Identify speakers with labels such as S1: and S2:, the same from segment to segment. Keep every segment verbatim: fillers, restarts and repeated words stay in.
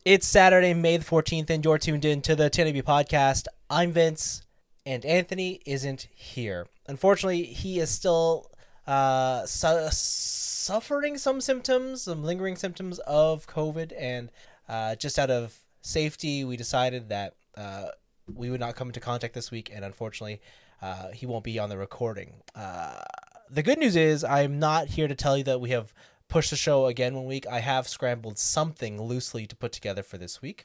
S1: It's Saturday, May the fourteenth, and you're tuned in to the T N B podcast. I'm Vince, and Anthony isn't here. Unfortunately, he is still uh, su- suffering some symptoms, some lingering symptoms of COVID, and uh, just out of safety, we decided that uh, we would not come into contact this week, and unfortunately, uh, he won't be on the recording. Uh, the good news is I'm not here to tell you that we have push the show again one week. I have scrambled something loosely to put together for this week.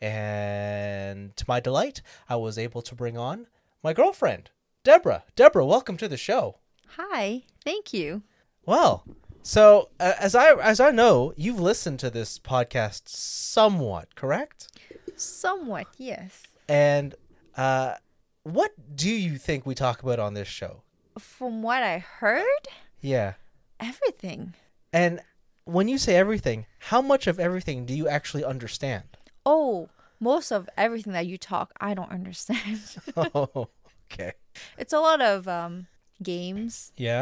S1: And to my delight, I was able to bring on my girlfriend, Deborah. Deborah, welcome to the show.
S2: Hi, thank you.
S1: Well, so uh, as I as I know, you've listened to this podcast somewhat, correct?
S2: Somewhat, yes.
S1: And uh, what do you think we talk about on this show?
S2: From what I heard,
S1: Yeah.
S2: everything.
S1: And when you say everything, how much of everything do you actually understand?
S2: Oh, most of everything that you talk, I don't understand.
S1: Oh, okay.
S2: It's a lot of um games,
S1: Yeah,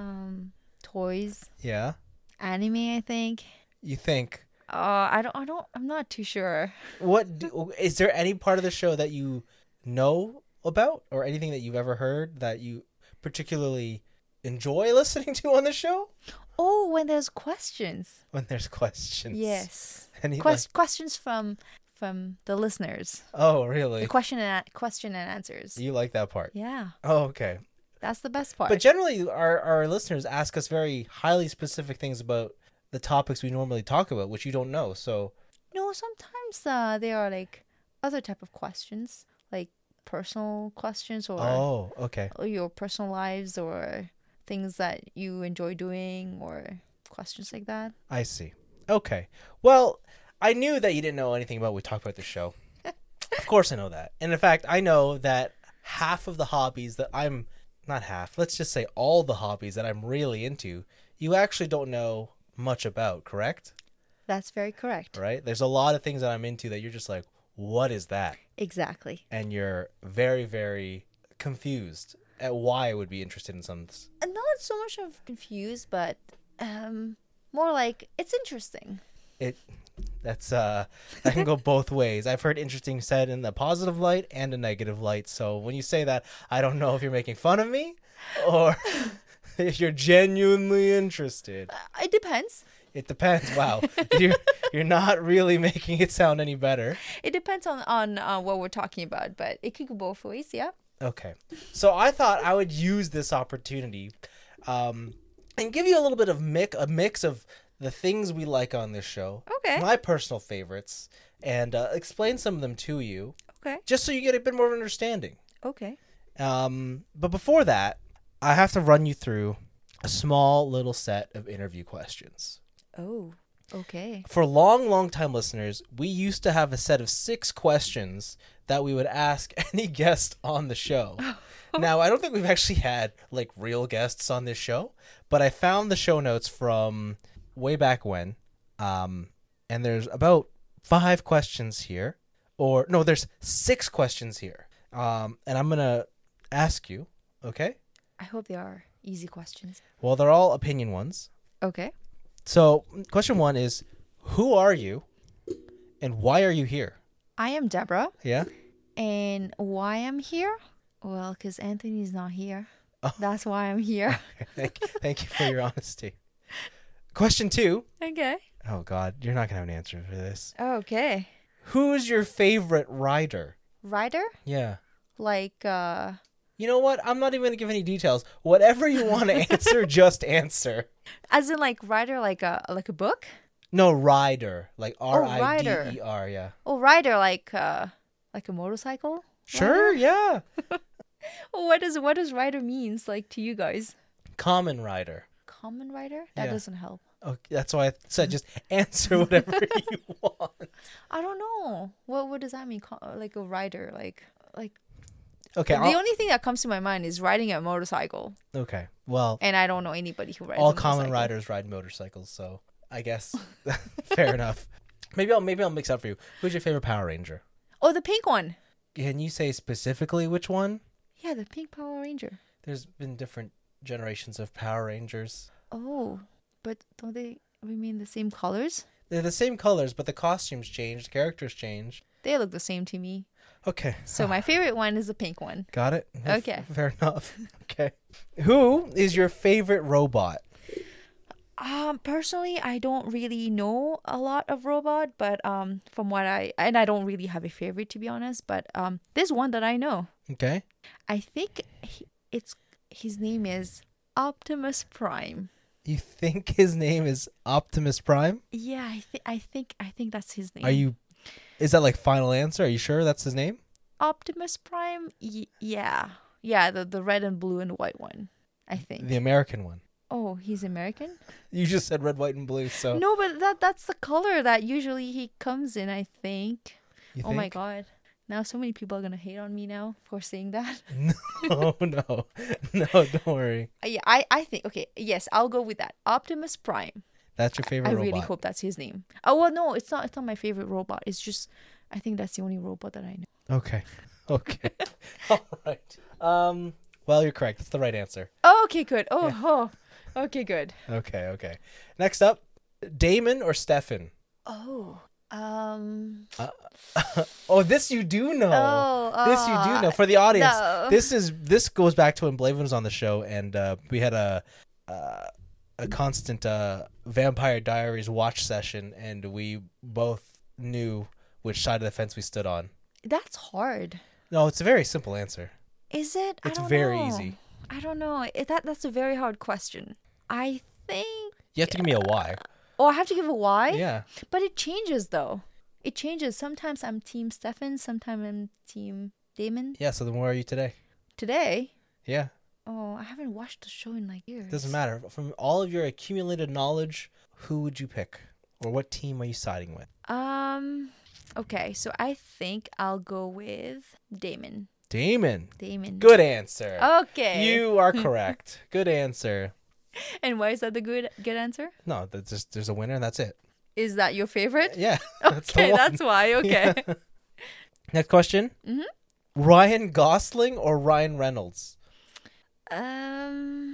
S2: um toys,
S1: yeah.
S2: anime, I think.
S1: You think
S2: Uh I don't I don't I'm not too sure.
S1: what do, is there any part of the show that you know about or anything that you've ever heard that you particularly enjoy listening to on the show?
S2: Oh, when there's questions.
S1: When there's questions.
S2: Yes.
S1: Any,
S2: Quest-
S1: like,
S2: questions from from the listeners.
S1: oh, really?
S2: The question and a- question and answers.
S1: You like that part?
S2: Yeah.
S1: Oh, okay.
S2: That's the best part.
S1: But generally, our, our listeners ask us very highly specific things about the topics we normally talk about, which you don't know. So,
S2: No, sometimes uh, there are like other type of questions, like personal questions or,
S1: oh, okay.
S2: or your personal lives or things that you enjoy doing or questions like that.
S1: I see. Okay. Well, I knew that you didn't know anything about what we talked about the show. Of course I know that. And in fact, I know that half of the hobbies that I'm, not half, let's just say all the hobbies that I'm really into, you actually don't know much about, correct?
S2: That's very correct.
S1: Right? There's a lot of things that I'm into that you're just like, what is that?
S2: Exactly.
S1: And you're very, very confused at why I would be interested in some.
S2: And not so much of confused, but um, more like it's interesting.
S1: It that's uh that can go both ways. I've heard interesting said in the positive light and a negative light. So when you say that, I don't know if you're making fun of me or if you're genuinely interested.
S2: Uh, it depends.
S1: It depends. Wow, you're you're not really making it sound any better.
S2: It depends on on uh, what we're talking about, but it could go both ways. Yeah.
S1: Okay, so I thought I would use this opportunity, um, and give you a little bit of mix a mix of the things we like on this show.
S2: Okay.
S1: My personal favorites, and uh, explain some of them to you.
S2: Okay.
S1: Just so you get a bit more of an understanding.
S2: Okay.
S1: Um, but before that, I have to run you through a small little set of interview questions.
S2: Oh. Okay.
S1: For long, long time listeners, we used to have a set of six questions that we would ask any guest on the show. Now, I don't think we've actually had like real guests on this show, but I found the show notes from way back when, um, and there's about five questions here, or no, there's six questions here, um, and I'm gonna ask you, okay?
S2: I hope they are easy questions.
S1: Well, they're all opinion ones.
S2: Okay.
S1: So, question one is, who are you, and why are you here?
S2: I am Deborah.
S1: Yeah?
S2: And why I'm here? Well, because Anthony's not here.
S1: Oh.
S2: That's why I'm here.
S1: thank, thank you for your honesty. Question two.
S2: Okay.
S1: Oh, God, you're not going to have an answer for this.
S2: Okay.
S1: Who's your favorite rider?
S2: Rider?
S1: Yeah.
S2: Like, uh...
S1: You know what? I'm not even going to give any details. Whatever you want to answer, just answer.
S2: As in, like, rider, like a like a book?
S1: No, rider. Like R I D E R, yeah.
S2: Oh, rider, like, uh, like a motorcycle?
S1: Sure,
S2: Rider?
S1: yeah.
S2: Well, what does what does rider means, like, to you guys?
S1: Common rider.
S2: Common rider? That
S1: Yeah.
S2: doesn't help.
S1: Okay, that's why I said just answer whatever you want.
S2: I don't know. What what does that mean? Co- like a rider, like like.
S1: Okay.
S2: The
S1: I'll-
S2: only thing that comes to my mind is riding a motorcycle,
S1: Okay. Well,
S2: and I don't know anybody who rides.
S1: all
S2: a
S1: common
S2: motorcycle.
S1: riders ride motorcycles, so I guess fair enough. Maybe I'll maybe I'll mix up for you. Who's your favorite Power Ranger?
S2: Oh, the pink one.
S1: Can you say specifically which one?
S2: Yeah, the pink Power Ranger.
S1: There's been different generations of Power Rangers.
S2: Oh, but don't they remain the same colors?
S1: They're the same colors, but the costumes change, the characters change.
S2: They look the same to me.
S1: Okay.
S2: So my favorite one is the pink one.
S1: Got it?
S2: Okay.
S1: F- fair enough. Okay. Who is your favorite robot?
S2: Um, personally, I don't really know a lot of robot, but um, from what I and I don't really have a favorite to be honest. But um, there's one that I know.
S1: Okay.
S2: I think he, it's his name is Optimus Prime.
S1: You think his name is Optimus Prime?
S2: Yeah, I think I think I think that's his name.
S1: Are you? Is that like final answer? Are you sure that's his name?
S2: Optimus Prime? Y- yeah, yeah, the the red and blue and white one. I think.
S1: The American one.
S2: Oh, he's American?
S1: You just said red, white, and blue. So
S2: No, but that that's the color that usually he comes in, I think.
S1: you
S2: Oh my
S1: think?
S2: god. Now so many people are going to hate on me now for saying that.
S1: No, no, no. Don't worry.
S2: Uh, yeah, I, I think, okay, yes, I'll go with that. Optimus Prime.
S1: That's your favorite
S2: I
S1: robot.
S2: really hope that's his name. Oh, well, no, it's not, it's not my favorite robot. It's just, I think that's the only robot that I know.
S1: Okay. Okay. All right. Um. Well, you're correct. That's the right answer.
S2: Oh, okay, good. Oh, oh. Okay, good.
S1: Okay. Okay. Next up, Damon or Stefan?
S2: Oh, um,
S1: Oh, this you do know.
S2: Oh,
S1: this you do
S2: uh,
S1: know. For the audience,
S2: no.
S1: this is this goes back to when Blaven was on the show, and uh, we had a uh, a constant uh, Vampire Diaries watch session, and we both knew which side of the fence we stood on.
S2: that's hard.
S1: No, it's a very simple answer.
S2: Is it? I
S1: It's
S2: don't
S1: very
S2: know.
S1: easy.
S2: I don't know. It, that That's a very hard question. I think.
S1: You have to give me a why.
S2: Oh, I have to give a why?
S1: Yeah.
S2: But it changes though. It changes. Sometimes I'm Team Stefan. Sometimes I'm Team Damon.
S1: Yeah. So then, where are you today?
S2: Today,
S1: Yeah.
S2: oh, I haven't watched the show in like years.
S1: Doesn't matter. From all of your accumulated knowledge, who would you pick, or what team are you siding with?
S2: Um. Okay, so I think I'll go with Damon.
S1: Damon.
S2: Damon.
S1: Good answer.
S2: Okay.
S1: You are correct. Good answer.
S2: And why is that the good good answer?
S1: No, that's just there's a winner and that's it.
S2: Is that your favorite?
S1: Yeah. That's the
S2: Okay,
S1: one.
S2: that's why. Okay.
S1: Yeah. Next question.
S2: Mhm.
S1: Ryan Gosling or Ryan Reynolds?
S2: Um,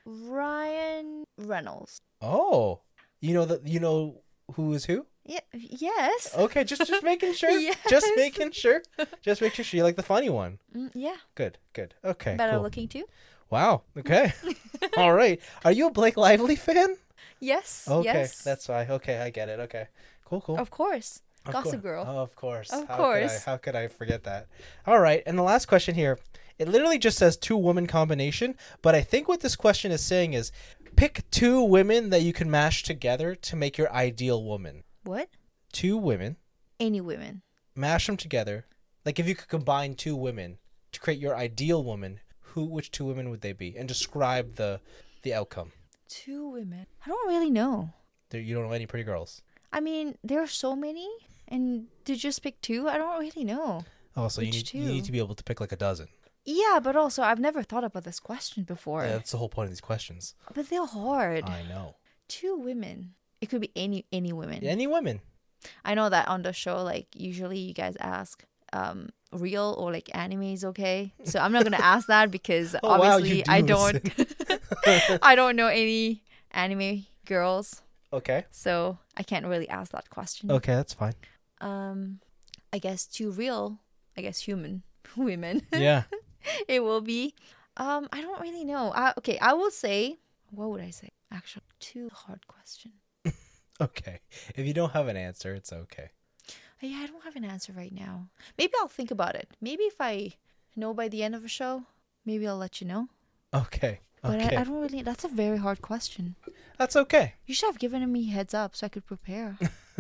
S2: Ryan Reynolds.
S1: Oh, you know that you know who is who?
S2: Yeah. Yes.
S1: Okay, just just making sure.
S2: Yes.
S1: Just making sure. Just making sure you like the funny one.
S2: Mm, yeah.
S1: Good, good. Okay,
S2: Better
S1: cool.
S2: looking too.
S1: Wow. Okay. All right. Are you a Blake Lively fan?
S2: Yes.
S1: Okay,
S2: Yes.
S1: that's why. Okay, I get it. Okay, cool, cool.
S2: Of course.
S1: Of
S2: Gossip
S1: cour-
S2: Girl.
S1: Oh, of course.
S2: Of
S1: how
S2: course.
S1: Could I, how could I forget that? All right. And the last question here, it literally just says two woman combination, but I think what this question is saying is pick two women that you can mash together to make your ideal woman.
S2: What?
S1: Two women,
S2: Any women.
S1: mash them together. Like if you could combine two women to create your ideal woman, who which two women would they be? And describe the the outcome.
S2: Two women. I don't really know.
S1: There, you don't know any pretty girls.
S2: I mean, there are so many, and to just pick two, I don't really know.
S1: Oh, so you
S2: Which
S1: need,
S2: two?
S1: you need to be able to pick like a dozen.
S2: Yeah, but also I've never thought about this question before.
S1: Yeah, that's the whole point of these questions.
S2: But they're hard.
S1: I know.
S2: Two women. It could be any any women.
S1: Any women.
S2: I know that on the show, like usually you guys ask, um, real or like anime is okay. So I'm not gonna ask that because
S1: Oh, wow,
S2: obviously
S1: you do
S2: I don't, I don't know any anime girls,
S1: Okay.
S2: so I can't really ask that question.
S1: Okay, that's fine.
S2: Um, I guess two real, I guess human women.
S1: Yeah.
S2: It will be. Um, I don't really know. I, okay, I will say. What would I say? Actually, too hard question.
S1: Okay. If you don't have an answer, it's okay.
S2: Yeah, I don't have an answer right now. Maybe I'll think about it. Maybe if I know by the end of the show, maybe I'll let you know.
S1: Okay.
S2: But
S1: Okay.
S2: I, I don't really. That's a very hard question.
S1: That's okay.
S2: You should have given me heads up so I could prepare.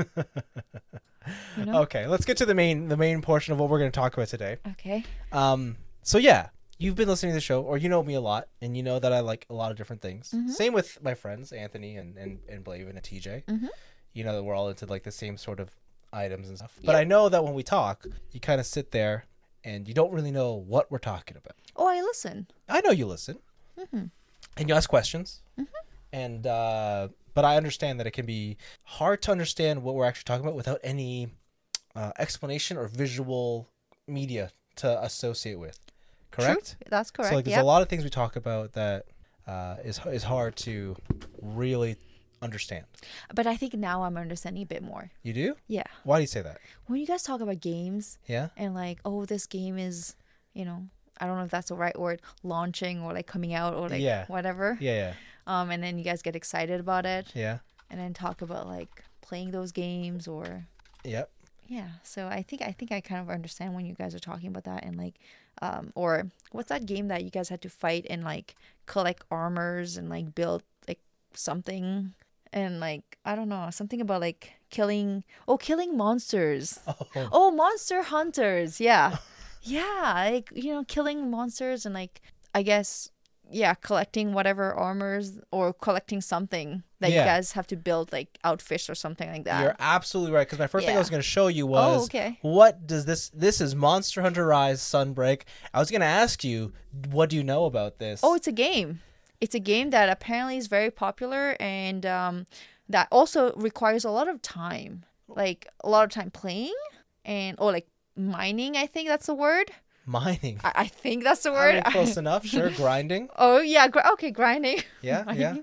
S2: You know?
S1: Okay, let's get to the main the main portion of what we're going to talk about today.
S2: Okay.
S1: Um so yeah, you've been listening to the show or you know me a lot and you know that I like a lot of different things.
S2: Mhm.
S1: Same with my friends Anthony and and and Blaven and T J.
S2: Mhm.
S1: You know that we're all into like the same sort of items and stuff. But
S2: Yep.
S1: I know that when we talk, you kind of sit there and you don't really know what we're talking about.
S2: Oh, I listen.
S1: I know you listen.
S2: Mm-hmm.
S1: And you ask questions.
S2: Mhm.
S1: And uh but I understand that it can be hard to understand what we're actually talking about without any uh, explanation or visual media to associate with. Correct?
S2: True. That's correct.
S1: So like there's
S2: Yep.
S1: a lot of things we talk about that uh, is is hard to really understand.
S2: But I think now I'm understanding a bit more.
S1: You do?
S2: Yeah.
S1: Why do you say that?
S2: When you guys talk about games
S1: Yeah.
S2: and like, oh, this game is, you know, I don't know if that's the right word, launching or like coming out or like
S1: Yeah.
S2: whatever.
S1: Yeah, yeah.
S2: Um, and then you guys get excited about it
S1: Yeah.
S2: and then talk about like playing those games or
S1: Yep.
S2: yeah. So I think I think I kind of understand when you guys are talking about that and like, um, or what's that game that you guys had to fight and like collect armors and like build like something and like I don't know something about like killing oh killing monsters.
S1: Oh.
S2: Oh, Monster Hunters. Yeah. Yeah, like, you know, killing monsters and like, I guess, yeah, collecting whatever armors or collecting something that
S1: Yeah.
S2: you guys have to build, like outfits or something like that.
S1: You're absolutely right. Because my first thing I
S2: Yeah.
S1: was going to show you was,
S2: Oh, okay.
S1: what does this, this is Monster Hunter Rise Sunbreak. I was going to ask you, what do you know about this?
S2: Oh, it's a game. It's a game that apparently is very popular and um, that also requires a lot of time. Like, a lot of time playing and, or like mining, I think that's the word.
S1: Mining.
S2: I, I think that's the
S1: I
S2: word.
S1: mean, close enough. Sure. Grinding.
S2: Oh, yeah. Gr- okay, grinding.
S1: Yeah. Yeah.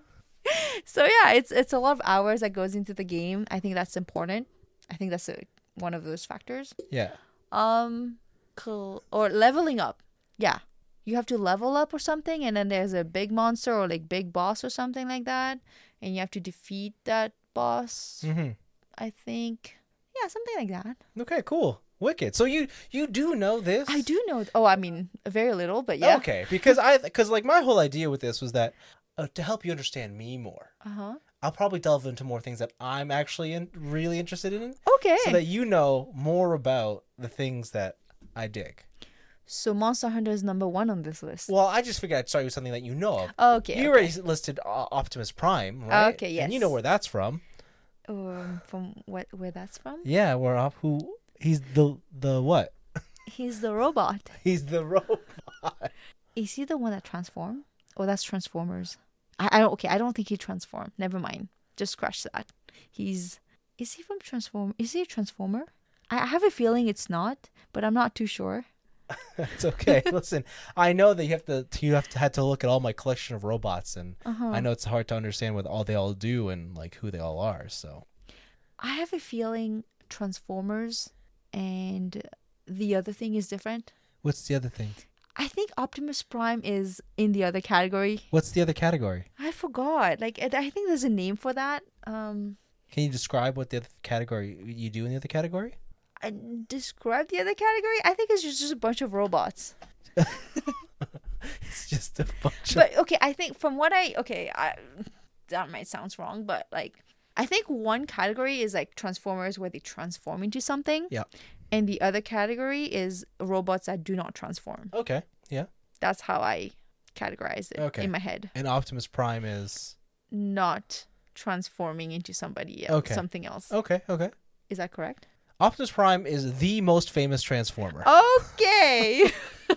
S2: So yeah, it's it's a lot of hours that goes into the game. I think that's important. I think that's a, one of those factors.
S1: Yeah.
S2: Um, cool. Or leveling up. Yeah, you have to level up or something, and then there's a big monster or like big boss or something like that, and you have to defeat that boss.
S1: Mm-hmm.
S2: I think, yeah, something like that.
S1: Okay, cool. Wicked. So you you do know this?
S2: I do know. Oh, I mean, very little, but yeah.
S1: Okay, because I because like my whole idea with this was that uh, to help you understand me more,
S2: Uh huh.
S1: I'll probably delve into more things that I'm actually in, really interested in,
S2: Okay.
S1: so that you know more about the things that I dig.
S2: So Monster Hunter is number one on this list.
S1: Well, I just figured I'd start with something that you know of.
S2: Okay.
S1: You
S2: okay.
S1: already listed uh, Optimus Prime, right?
S2: Okay,
S1: And you know
S2: yes.
S1: where that's from.
S2: Um, from what where that's from?
S1: Yeah, where Op who he's the the what?
S2: He's the robot.
S1: He's the robot.
S2: Is he the one that transformed? Oh, that's Transformers. I, I don't. Okay, I don't think he transformed. Never mind. Just scratch that. He's. Is he from Transform? Is he a Transformer? I, I have a feeling it's not, but I'm not too sure.
S1: It's okay. Listen, I know that you have to you have to had to look at all my collection of robots, and
S2: Uh-huh.
S1: I know it's hard to understand what all they all do and like who they all are. So
S2: I have a feeling Transformers and the other thing is different.
S1: what's the other thing?
S2: I think Optimus Prime is in the other category.
S1: What's the other category?
S2: I forgot. Like I I think there's a name for that. Um,
S1: Can you describe what the other category you do in the other category?
S2: I describe the other category. I think it's just, just a bunch of robots.
S1: It's just a bunch of
S2: But okay, I think from what I okay, I, that might sound wrong, but like I think one category is like Transformers where they transform into something.
S1: Yeah.
S2: And the other category is robots that do not transform.
S1: Okay. Yeah.
S2: That's how I categorize it
S1: Okay.
S2: in my head.
S1: And Optimus Prime is
S2: Not transforming into somebody else,
S1: Okay.
S2: something else.
S1: okay. Okay.
S2: Is that correct?
S1: Optimus Prime is the most famous Transformer.
S2: Okay.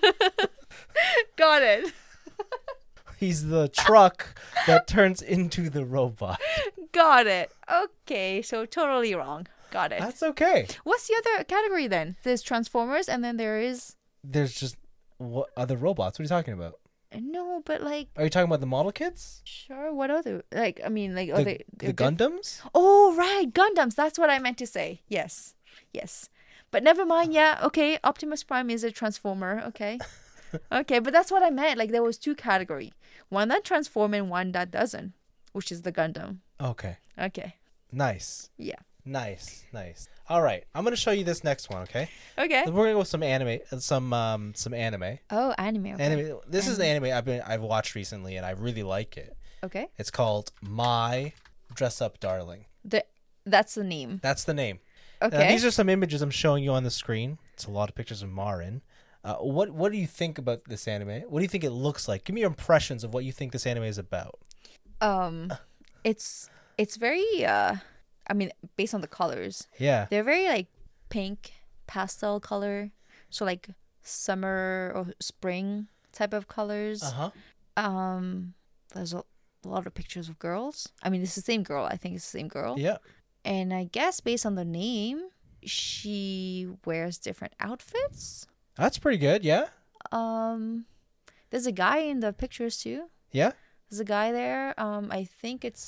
S2: Got it.
S1: He's the truck that turns into the robot.
S2: Got it. Okay, so totally wrong. Got it.
S1: That's okay.
S2: What's the other category then? There's Transformers and then there is
S1: There's just what other robots? What are you talking about?
S2: no, but like
S1: Are you talking about the model kits?
S2: sure, what other like I mean like
S1: The,
S2: are they
S1: the
S2: they're diff-
S1: Gundams?
S2: Oh right, Gundams. That's what I meant to say. Yes. Yes. But never mind. Yeah, okay. Optimus Prime is a Transformer. Okay. Okay, but that's what I meant. Like there was two category. One that transform and one that doesn't, which is the Gundam.
S1: Okay.
S2: Okay.
S1: Nice.
S2: Yeah.
S1: Nice. Nice. All right. I'm going to show you this next one, okay?
S2: Okay.
S1: We're going to go with some anime some um some anime.
S2: Oh, anime. Okay.
S1: Anime. This is the anime I've been I've watched recently and I really like it.
S2: Okay.
S1: It's called My Dress Up Darling.
S2: The that's the name.
S1: That's the name. Now,
S2: Okay.
S1: these are some images I'm showing you on the screen. It's a lot of pictures of Marin. Uh, what what do you think about this anime? What do you think it looks like? Give me your impressions of what you think this anime is about.
S2: um it's it's very uh I mean based on the colors.
S1: Yeah.
S2: They're very like pink pastel color. So like summer or spring type of colors.
S1: Uh-huh.
S2: Um there's a, a lot of pictures of girls. I mean it's the same girl. I think it's the same girl.
S1: Yeah.
S2: And I guess based on the name, she wears different outfits.
S1: That's pretty good, yeah?
S2: Um there's a guy in the pictures too.
S1: Yeah?
S2: There's a guy there. Um, I think it's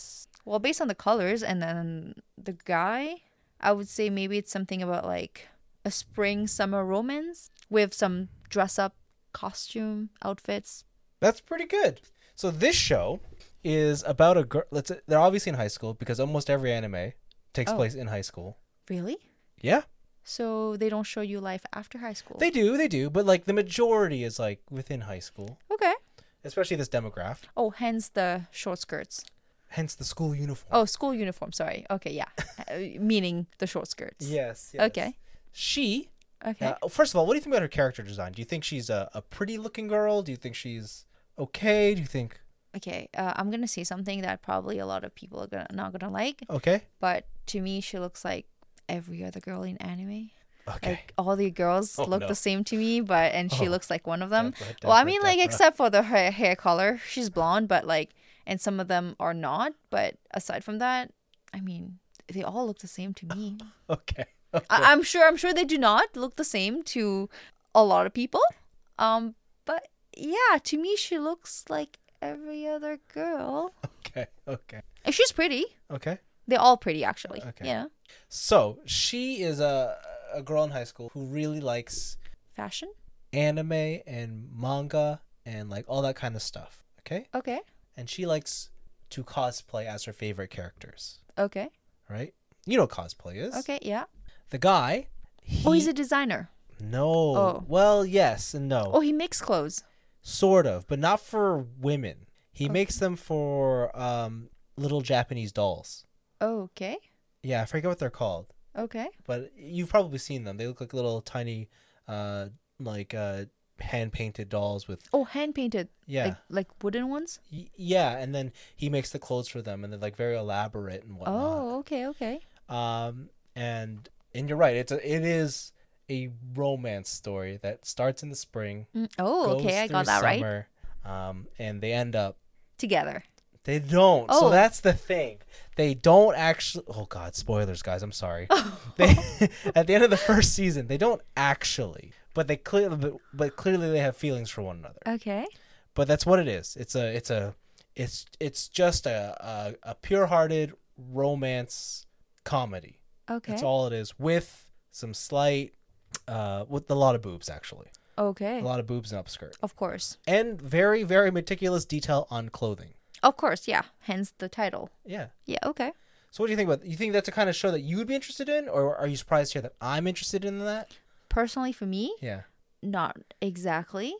S2: Well, based on the colors and then the guy, I would say maybe it's something about like a spring summer romance with some dress up costume outfits.
S1: That's pretty good. So this show is about a girl. Let's. They're obviously in high school because almost every anime takes
S2: Oh.
S1: place in high school.
S2: Really?
S1: Yeah,
S2: So they don't show you life after high school.
S1: they do. They do. But like the majority is like within high school,
S2: Okay.
S1: especially this demographic.
S2: Oh, hence the short skirts.
S1: Hence the school uniform.
S2: Oh, school uniform. Sorry. Okay, yeah. Uh, Meaning the short skirts.
S1: Yes. yes.
S2: Okay.
S1: She.
S2: Okay.
S1: Uh, first of all, what do you think about her character design? Do you think she's a, a pretty looking girl? Do you think she's okay? Do you think
S2: Okay. Uh, I'm gonna say something that probably a lot of people are gonna not gonna like,
S1: okay?
S2: but to me, she looks like every other girl in anime.
S1: Okay.
S2: Like all the girls
S1: Oh,
S2: look
S1: no.
S2: the same to me, but and she
S1: Oh.
S2: looks like one of them.
S1: Deborah,
S2: Well, I
S1: Deborah,
S2: mean, like
S1: Deborah.
S2: except for the hair hair color, she's blonde, but like, and some of them are not. But aside from that, I mean, they all look the same to me.
S1: Okay. Okay.
S2: I- I'm sure. I'm sure they do not look the same to a lot of people. Um, but yeah, to me, she looks like every other girl.
S1: okay. Okay.
S2: And she's pretty.
S1: Okay.
S2: They're all pretty, actually.
S1: Okay.
S2: Yeah.
S1: So she is a a girl in high school who really likes
S2: Fashion.
S1: anime and manga and like all that kind of stuff. Okay.
S2: Okay.
S1: And she likes to cosplay as her favorite characters.
S2: Okay.
S1: Right. You know what cosplay is.
S2: Okay. Yeah.
S1: The guy. He,
S2: Oh, he's a designer.
S1: no.
S2: Oh.
S1: Well, yes and no.
S2: Oh, he makes clothes.
S1: Sort of, but not for women. He
S2: Okay.
S1: makes them for um little Japanese dolls.
S2: Okay.
S1: Yeah, I forget what they're called,
S2: Okay.
S1: but you've probably seen them. They look like little tiny, uh, like uh, hand painted dolls with
S2: Oh, hand painted.
S1: yeah,
S2: Like like wooden ones.
S1: y- yeah. And then he makes the clothes for them, and they're like very elaborate and whatnot.
S2: Oh, okay. Okay.
S1: Um, and and you're right. It's a it is a romance story that starts in the spring.
S2: Mm, oh,
S1: goes
S2: okay. I got
S1: through
S2: that right.
S1: summer, Um, and they end up.
S2: Together.
S1: They don't.
S2: Oh.
S1: So that's the thing. They don't actually. Oh God, spoilers, guys. I'm sorry. They at the end of the first season, they don't actually, but they clearly, but, but clearly they have feelings for one another.
S2: Okay.
S1: But that's what it is. It's a, it's a, it's it's just a a, a pure-hearted romance comedy.
S2: Okay.
S1: That's all it is, with some slight, uh, with a lot of boobs actually,
S2: Okay.
S1: a lot of boobs and upskirt,
S2: Of course.
S1: and very very meticulous detail on clothing.
S2: Of course. Yeah. Hence the title.
S1: Yeah.
S2: Yeah. Okay.
S1: So what do you think about? You think that's a kind of show that you would be interested in, or are you surprised to hear that I'm interested in that?
S2: Personally, for me,
S1: Yeah.
S2: not exactly.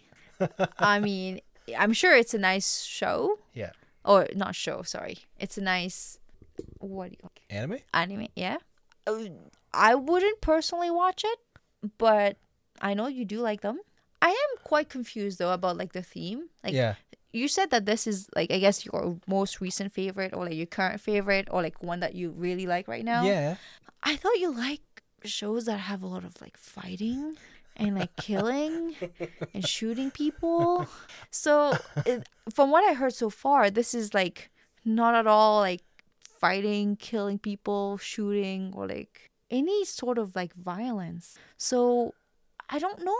S2: I mean, I'm sure it's a nice show.
S1: Yeah.
S2: Or not show. Sorry. It's a nice. What do you
S1: Anime?
S2: anime? Yeah. Uh, I wouldn't personally watch it, but I know you do like them. I am quite confused though about like the theme. Like
S1: yeah.
S2: you said that this is like I guess your most recent favorite or like your current favorite or like one that you really like right now.
S1: Yeah.
S2: I thought you like shows that have a lot of like fighting and like killing and shooting people. So it, from what I heard so far, this is like not at all like fighting, killing people, shooting, or like any sort of like violence. So I don't know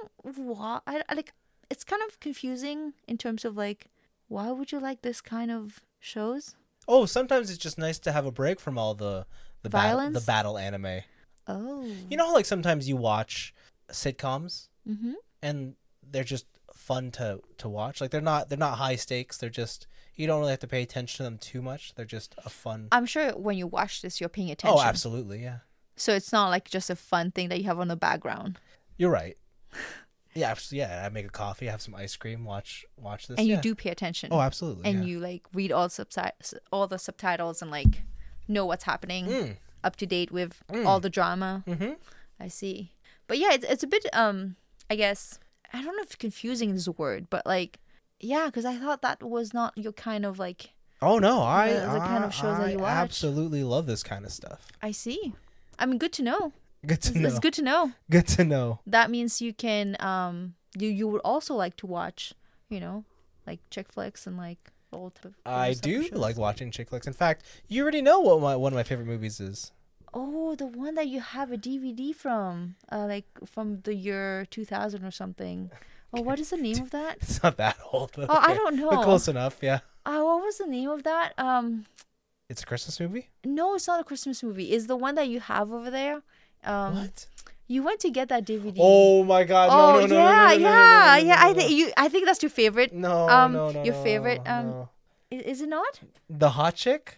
S2: why. I, I like it's kind of confusing in terms of like why would you like this kind of shows?
S1: Oh, sometimes it's just nice to have a break from all the the battle
S2: Violence?
S1: the battle anime.
S2: Oh,
S1: You know how like sometimes you watch sitcoms
S2: mm-hmm.
S1: and they're just fun to to watch. Like they're not they're not high stakes. They're just you don't really have to pay attention to them too much. They're just a fun.
S2: I'm sure when you watch this, you're paying attention.
S1: Oh, absolutely, yeah.
S2: So it's not like just a fun thing that you have on the background,
S1: You're right. Yeah, absolutely. Yeah, I make a coffee, have some ice cream, watch watch this.
S2: and you
S1: yeah.
S2: do pay attention.
S1: Oh, absolutely.
S2: and
S1: yeah.
S2: you like read all subti- all the subtitles and like know what's happening,
S1: Mm.
S2: up to date with
S1: Mm.
S2: all the drama.
S1: Mm-hmm.
S2: I see, but yeah, it's it's a bit um, I guess I don't know if confusing is a word, but like yeah, because I thought that was not your kind of like.
S1: Oh no, I
S2: The- the kind
S1: I-
S2: of shows that
S1: I
S2: you watch.
S1: absolutely love this kind of stuff.
S2: I see. I mean, good to know.
S1: Good to
S2: It's,
S1: know.
S2: it's good to know.
S1: Good to know.
S2: That means you can um you you would also like to watch, you know, like chick flicks and like old type of
S1: I
S2: those type of
S1: do
S2: shows.
S1: like watching chick flicks. In fact, you already know what my, one of my favorite movies is.
S2: Oh, the one that you have a D V D from, uh, like from the year two thousand or something. Oh, what is the name of that?
S1: It's not that old, but
S2: Oh, I
S1: okay.
S2: don't know.
S1: But close enough, yeah.
S2: Oh, what was the name of that? Um,
S1: It's a Christmas movie?
S2: No, it's not a Christmas movie. It's the one that you have over there. Um,
S1: What?
S2: You went to get that D V D.
S1: Oh my God! No,
S2: oh
S1: no, no,
S2: yeah,
S1: no, no, no,
S2: yeah,
S1: no, no, no,
S2: yeah.
S1: no,
S2: I
S1: no.
S2: think you. I think that's your favorite.
S1: No,
S2: um,
S1: no, no,
S2: your
S1: no,
S2: favorite. Um,
S1: no.
S2: is, is it not?
S1: The hot chick?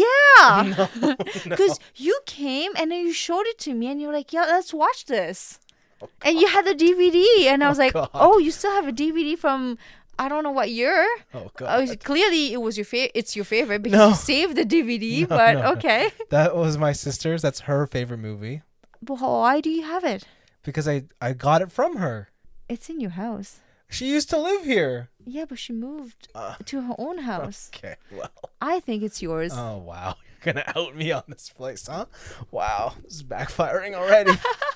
S2: Yeah.
S1: No, no.
S2: Because you came and then you showed it to me and you were like, yeah, let's watch this. And you had the D V D. And I was
S1: Oh,
S2: like,
S1: God.
S2: oh, you still have a D V D from I don't know what year.
S1: Oh
S2: Uh,
S1: God!
S2: clearly, it was your fa- It's your favorite because
S1: No.
S2: you saved the D V D.
S1: No,
S2: but
S1: no, no.
S2: okay.
S1: That was my sister's. That's her favorite movie
S2: But why do you have it?
S1: because I I got it from her.
S2: It's in your house.
S1: She used to live here.
S2: Yeah, but she moved
S1: Uh,
S2: to her own house.
S1: Okay, well.
S2: I think it's yours.
S1: Oh wow, you're gonna out me on this place, huh? Wow, this is backfiring already.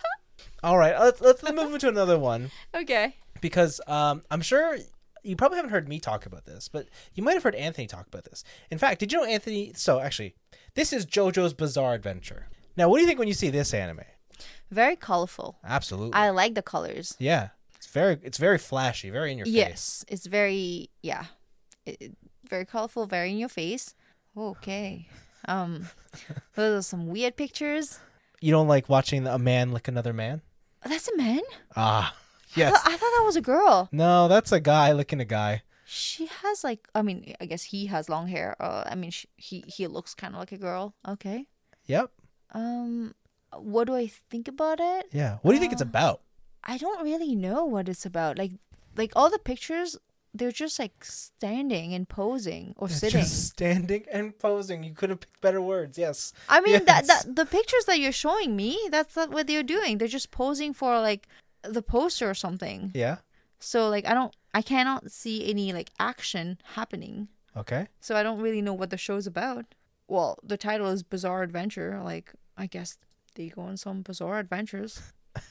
S1: All right, let's let's move into another one
S2: Okay.
S1: because um I'm sure you probably haven't heard me talk about this, but you might have heard Anthony talk about this. In fact, did you know Anthony? So actually, this is JoJo's Bizarre Adventure. Now, what do you think when you see this anime?
S2: Very colorful.
S1: Absolutely.
S2: I like the colors.
S1: Yeah, it's very it's very flashy, very in your face.
S2: Yes, it's very yeah, it, it- very colorful, very in your face. Okay, um, those are some weird pictures.
S1: You don't like watching a man lick another man?
S2: That's a man.
S1: Ah,
S2: I,
S1: yes.
S2: thought, I thought that was a girl.
S1: No, that's a guy licking a guy.
S2: She has like, I mean, I guess he has long hair. Uh, I mean, she, he he looks kind of like a girl. Okay.
S1: Yep.
S2: Um, what do I think about it?
S1: Yeah. What do you think it's
S2: Uh,
S1: about?
S2: I don't really know what it's about. Like, like all the pictures, they're just like standing and posing or
S1: It's
S2: sitting.
S1: just standing and posing. You could have picked better words. Yes.
S2: I mean, that,
S1: Yes.
S2: that the pictures that you're showing me, that's not what they're doing. They're just posing for like the poster or something.
S1: Yeah.
S2: So like, I don't, I cannot see any like action happening.
S1: Okay.
S2: So I don't really know what the show's about. Well, the title is Bizarre Adventure. Like, I guess they go on some bizarre adventures.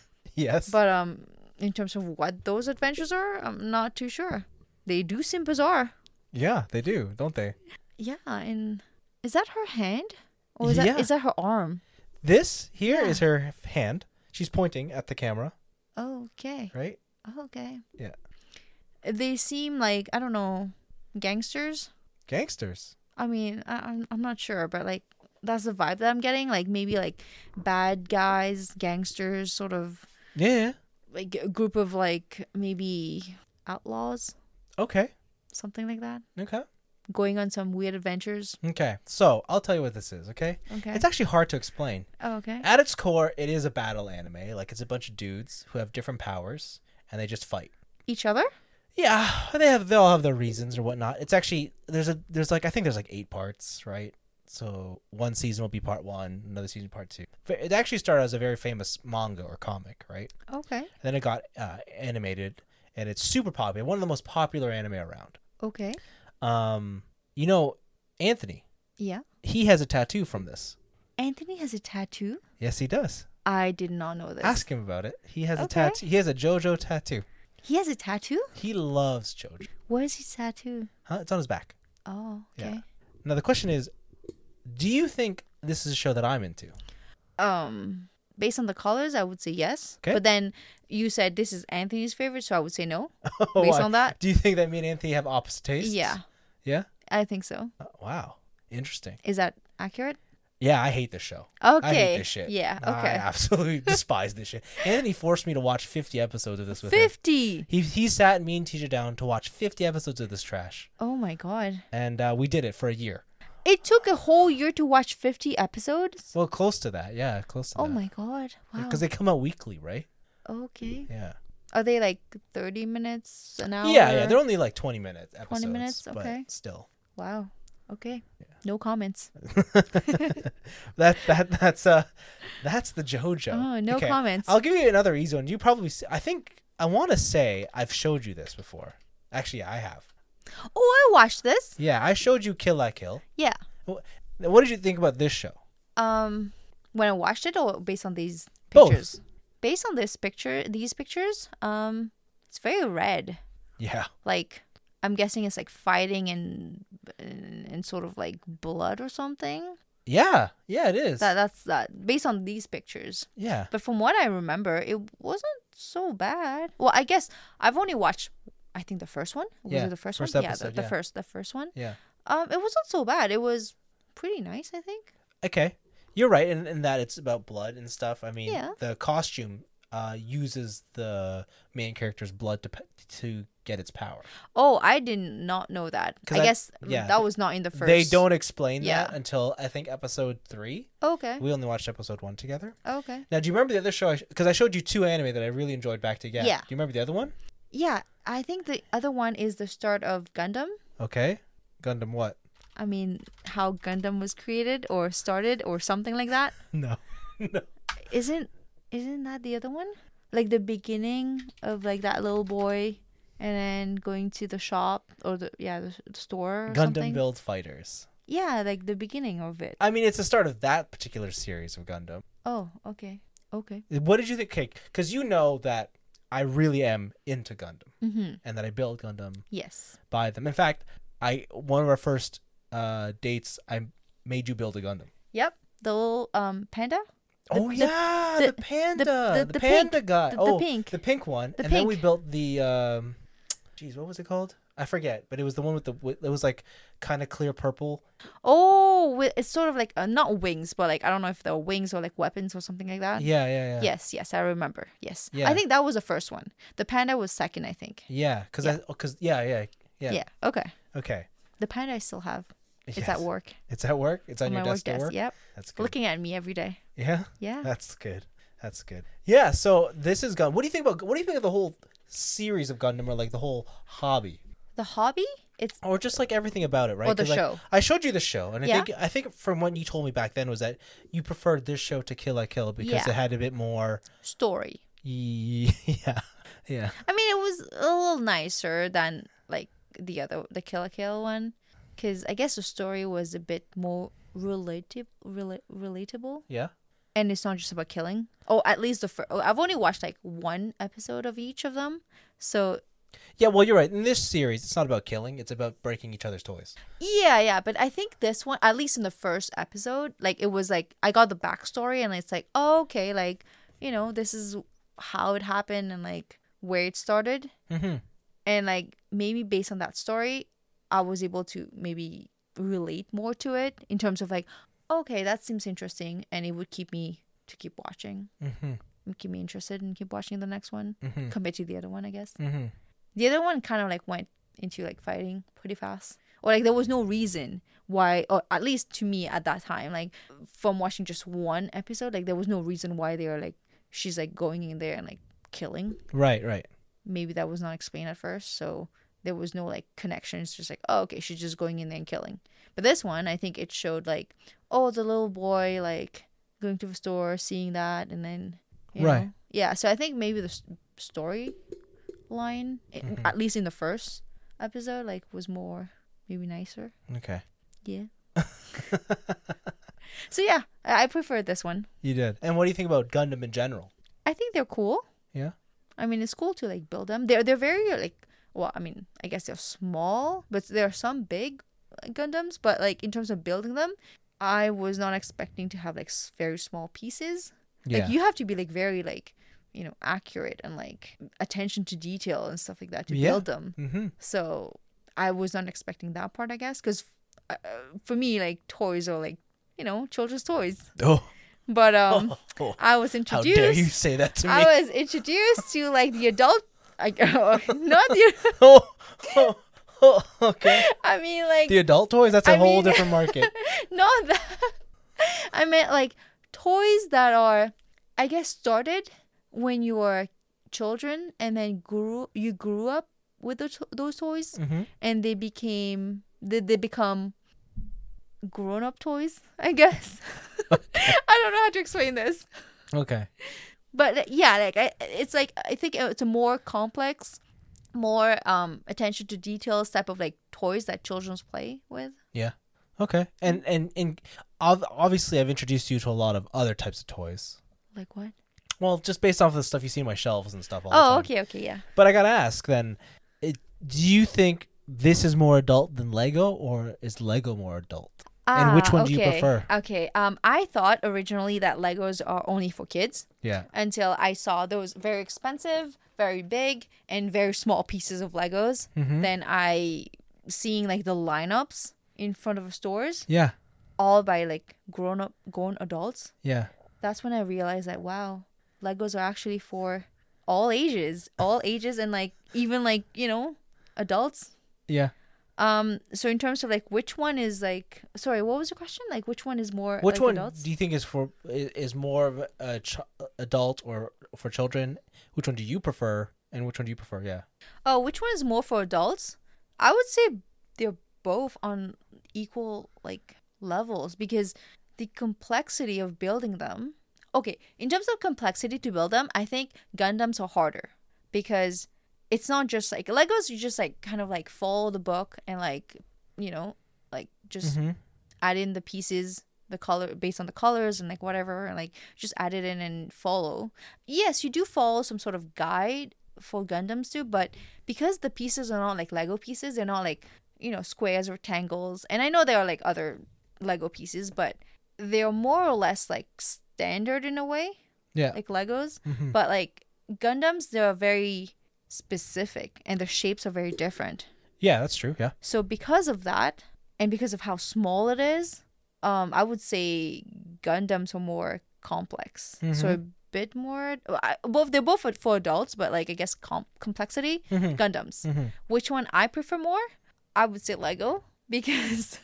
S1: Yes.
S2: But um, in terms of what those adventures are, I'm not too sure. They do seem bizarre.
S1: yeah, they do, don't they?
S2: Yeah, and is that her hand, or is that
S1: Yeah.
S2: is that her arm?
S1: This here is
S2: Yeah.
S1: her hand. She's pointing at the camera,
S2: Okay,
S1: right?
S2: okay.
S1: Yeah.
S2: They seem like I don't know, gangsters.
S1: Gangsters.
S2: I mean, I, I'm I'm not sure, but like that's the vibe that I'm getting. Like maybe like bad guys, gangsters, sort of
S1: Yeah.
S2: like a group of like maybe outlaws,
S1: Okay.
S2: something like that,
S1: Okay.
S2: going on some weird adventures.
S1: Okay. So I'll tell you what this is. Okay.
S2: Okay.
S1: It's actually hard to explain.
S2: Oh, okay.
S1: At its core, it is a battle anime. Like it's a bunch of dudes who have different powers and they just fight.
S2: Each other?
S1: Yeah, they have they all have their reasons or whatnot. It's actually there's a there's like I think there's like eight parts, right? So one season will be part one, another season part two. It actually started as a very famous manga or comic, right?
S2: Okay.
S1: And then it got uh, animated, and it's super popular. One of the most popular anime around.
S2: Okay.
S1: Um, you know, Anthony,
S2: Yeah.
S1: he has a tattoo from this.
S2: Anthony has a tattoo.
S1: Yes, he does.
S2: I did not know this.
S1: Ask him about it. He has a
S2: Okay.
S1: tattoo. He has a JoJo tattoo.
S2: He has a tattoo?
S1: He loves JoJo.
S2: Where is his tattoo?
S1: Huh? It's on his back.
S2: Oh,
S1: Yeah.
S2: okay.
S1: Now the question is, do you think this is a show that I'm into?
S2: Um, based on the colors, I would say yes.
S1: Okay.
S2: But then you said this is Anthony's favorite, so I would say no.
S1: Oh,
S2: Based
S1: why?
S2: on that?
S1: Do you think that me and Anthony have opposite tastes?
S2: Yeah,
S1: Yeah?
S2: I think so.
S1: Oh, wow. Interesting.
S2: Is that accurate?
S1: Yeah, I hate this show.
S2: Okay.
S1: I hate this shit.
S2: Yeah,
S1: I
S2: okay.
S1: absolutely despise this shit. Anthony forced me to watch fifty episodes of this with him.
S2: fifty!
S1: He he sat me and T J down to watch fifty episodes of this trash.
S2: Oh my god.
S1: And uh, we did it for a year.
S2: It took a whole year to watch fifty episodes?
S1: Well, close to that. Yeah, close to
S2: Oh
S1: that.
S2: my god. Wow.
S1: Because they come out weekly, right?
S2: Okay.
S1: Yeah.
S2: Are they like thirty minutes, an hour?
S1: Yeah, yeah. They're only like twenty minute episodes.
S2: twenty minutes?
S1: but
S2: Okay.
S1: still.
S2: Wow. Okay. No comments.
S1: that that that's uh that's the JoJo.
S2: Oh, no
S1: Okay,
S2: comments.
S1: I'll give you another easy one. You probably see, I think I want to say I've showed you this before. Actually, I have.
S2: Oh, I watched this.
S1: Yeah, I showed you Kill La Kill.
S2: Yeah.
S1: Wh- What did you think about this show?
S2: Um, when I watched it, or based on these
S1: Both.
S2: pictures? Based on this picture, these pictures, um, it's very red.
S1: Yeah.
S2: Like, I'm guessing it's like fighting and and, and sort of like blood or something.
S1: Yeah. Yeah, it is.
S2: That that's that based on these pictures.
S1: yeah.
S2: But from what I remember, it wasn't so bad. Well, I guess I've only watched, I think the first one. Was
S1: Yeah,
S2: it the first,
S1: first
S2: one?
S1: episode,
S2: yeah, the, the
S1: yeah.
S2: first, the first one.
S1: Yeah.
S2: Um, it wasn't so bad. It was pretty nice, I think.
S1: Okay, you're right in, in that it's about blood and stuff. I mean,
S2: Yeah.
S1: the costume uh, uses the main character's blood to p- to get its power.
S2: Oh, I did not know that.
S1: 'Cause
S2: I,
S1: I-
S2: guess
S1: yeah,
S2: that was not in the first.
S1: They don't explain
S2: Yeah.
S1: that until I think episode three.
S2: Okay.
S1: We only watched episode one together.
S2: Okay.
S1: Now, do you remember the other show? Because I, sh- I showed you two anime that I really enjoyed back to get.
S2: Yeah.
S1: Do you remember the other one?
S2: Yeah, I think the other one is the start of Gundam.
S1: Okay. Gundam what?
S2: I mean, how Gundam was created or started or something like that.
S1: No. no.
S2: Isn't isn't that the other one? Like the beginning of like that little boy, and then going to the shop or the yeah the, the store. Or
S1: Gundam
S2: something.
S1: Build Fighters.
S2: Yeah, like the beginning of it.
S1: I mean, it's the start of that particular series of Gundam.
S2: Oh, okay, okay.
S1: What did you think? Because you know that I really am into Gundam,
S2: Mm-hmm.
S1: and that I build Gundam
S2: Yes.
S1: by them. In fact, I one of our first uh, dates, I made you build a Gundam.
S2: Yep. The little um panda. The-
S1: oh
S2: the-
S1: yeah,
S2: the-
S1: the, panda,
S2: the-
S1: the,
S2: the
S1: panda
S2: pink-
S1: guy.
S2: the- the
S1: oh,
S2: pink.
S1: the pink one,
S2: The
S1: and then we
S2: pink.
S1: built the. Um, geez, what was it called? I forget, but it was the one with the. It was like kind of clear purple.
S2: Oh, wi- it's sort of like uh, not wings, but like I don't know if they're wings or like weapons or something like that.
S1: Yeah, yeah, yeah.
S2: Yes, yes, I remember. Yes.
S1: Yeah.
S2: I think that was the first one. The panda was second, I think.
S1: Yeah, because
S2: Yeah.
S1: I, because yeah, yeah, yeah,
S2: Yeah. Okay.
S1: Okay.
S2: The panda I still have. It's
S1: Yes.
S2: at work.
S1: It's at work. It's on,
S2: On
S1: your
S2: my
S1: desk
S2: work
S1: at
S2: desk.
S1: work.
S2: Yep.
S1: That's good.
S2: Looking at me every day.
S1: Yeah.
S2: Yeah.
S1: That's good. That's good. Yeah. So this is Gun. What do you think about? What do you think of the whole series of Gundam, or like the whole hobby,
S2: The hobby? It's
S1: or just like everything about it, right?
S2: Or the
S1: 'Cause, like,
S2: show.
S1: I showed you the show, and I
S2: Yeah.
S1: think I think from what you told me back then was that you preferred this show to Kill la Kill because
S2: Yeah.
S1: it had a bit more.
S2: story.
S1: Yeah. Yeah.
S2: I mean, it was a little nicer than like the other, the Kill la Kill one, because I guess the story was a bit more relative, rela- relatable,
S1: Yeah.
S2: and it's not just about killing. Oh, at least the first. I've only watched like one episode of each of them, so
S1: Yeah. Well, you're right. In this series, it's not about killing; it's about breaking each other's toys.
S2: yeah, yeah. But I think this one, at least in the first episode, like it was like I got the backstory, and it's like, oh, okay, like you know, this is how it happened and like where it started.
S1: Mm-hmm.
S2: And like maybe based on that story, I was able to maybe relate more to it in terms of like, okay, that seems interesting, and it would keep me to keep watching,
S1: Mm-hmm.
S2: and keep me interested and keep watching the next one
S1: Mm-hmm.
S2: compared to the other one, I guess.
S1: Mm-hmm.
S2: The other one kind of like went into like fighting pretty fast, or like there was no reason why, or at least to me at that time, like from watching just one episode, like there was no reason why they were like she's like going in there and like killing.
S1: Right. Right.
S2: Maybe that was not explained at first, so there was no like connection. It's just like, oh, okay, she's just going in there and killing. But this one, I think it showed like, oh, the little boy like going to the store, seeing that, and then you
S1: Right.
S2: know. Yeah, so I think maybe the s- story line, i-
S1: Mhm.
S2: at least in the first episode, like was more maybe nicer.
S1: Okay.
S2: Yeah. So yeah, I I prefer this one.
S1: You did. And what do you think about Gundam in general?
S2: I think they're cool.
S1: Yeah.
S2: I mean, it's cool to like build them. They're they're very like well, I mean, I guess they're small, but there are some big Gundams. But like in terms of building them, I was not expecting to have like s- very small pieces.
S1: Yeah.
S2: Like you have to be like very like you know accurate and like attention to detail and stuff like that to
S1: Yeah.
S2: build them.
S1: Mm-hmm.
S2: So I was not expecting that part, I guess, because uh, for me like toys are like you know children's toys.
S1: Oh.
S2: But um,
S1: Oh.
S2: I was
S1: How
S2: introduced.
S1: dare you say that to me?
S2: I was introduced to like the adult, like not the.
S1: oh, oh, oh, okay.
S2: I mean, like
S1: The adult toys, that's a
S2: I
S1: whole
S2: mean-
S1: different market.
S2: not that. I meant like toys that are, I guess, started when you were children and then grew. You grew up with those those toys,
S1: Mm-hmm.
S2: and they became they they become grown up toys. I guess. I don't know how to explain this.
S1: Okay.
S2: But uh, yeah, like I, it's like I think it's a more complex, more um attention to details type of like toys that children's play with.
S1: Yeah. Okay. And and and ob- obviously, I've introduced you to a lot of other types of toys.
S2: Like what?
S1: Well, just based off of the stuff you see on my shelves and stuff all the
S2: Oh,
S1: time.
S2: okay, okay, yeah.
S1: But I gotta ask then, it, do you think this is more adult than Lego, or is Lego more adult? And which
S2: Ah,
S1: one do you
S2: okay,
S1: prefer?
S2: Okay. Um, I thought originally that Legos are only for kids
S1: Yeah.
S2: until I saw those very expensive, very big, and very small pieces of Legos.
S1: Mhm.
S2: Then I seeing like the lineups in front of the stores.
S1: Yeah.
S2: all by like grown up, grown adults.
S1: Yeah.
S2: That's when I realized that wow, Legos are actually for all ages, all ages, and like even like you know, adults.
S1: Yeah.
S2: Um. So in terms of like which one is like, sorry, what was the question? Like which one is more?
S1: Which
S2: like,
S1: one
S2: adults?
S1: do you think is for i- is more of a ch- adult or for children? Which one do you prefer, and which one do you prefer? Yeah.
S2: Oh, which one is more for adults? I would say they're both on equal like levels because the complexity of building them. Okay, in terms of complexity to build them, I think Gundams are harder because it's not just like Legos. You just like kind of like follow the book and like you know like just
S1: Mm-hmm.
S2: add in the pieces, the color based on the colors and like whatever, and like just add it in and follow. Yes, you do follow some sort of guide for Gundams too, but because the pieces are not like Lego pieces, they're not like you know squares or rectangles. And I know there are like other Lego pieces, but they're more or less like standard in a way,
S1: Yeah.
S2: like Legos.
S1: Mm-hmm.
S2: But like Gundams, they're very specific and the shapes are very different.
S1: Yeah, that's true. Yeah.
S2: So because of that, and because of how small it is, um, I would say Gundams are more complex. So a bit more. I, both they're both for, for adults, but like I guess com- complexity.
S1: Mhm.
S2: Gundams.
S1: Mm-hmm.
S2: Which one I prefer more? I would say Lego because,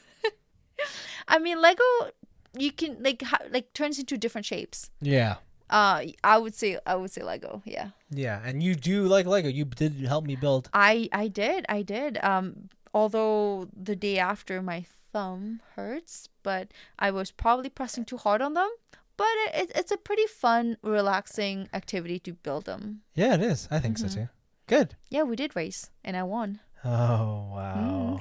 S2: I mean Lego you can like ha- like turns into different shapes.
S1: Yeah.
S2: Uh, I would say I would say Lego. Yeah.
S1: Yeah, and you do like Lego. You did help me build.
S2: I I did I did. Um, although the day after my thumb hurts, but I was probably pressing too hard on them. But it, it it's a pretty fun, relaxing activity to build them.
S1: Yeah, it is. I think
S2: Mhm.
S1: so too. Good.
S2: Yeah, we did race, and I won.
S1: Oh wow.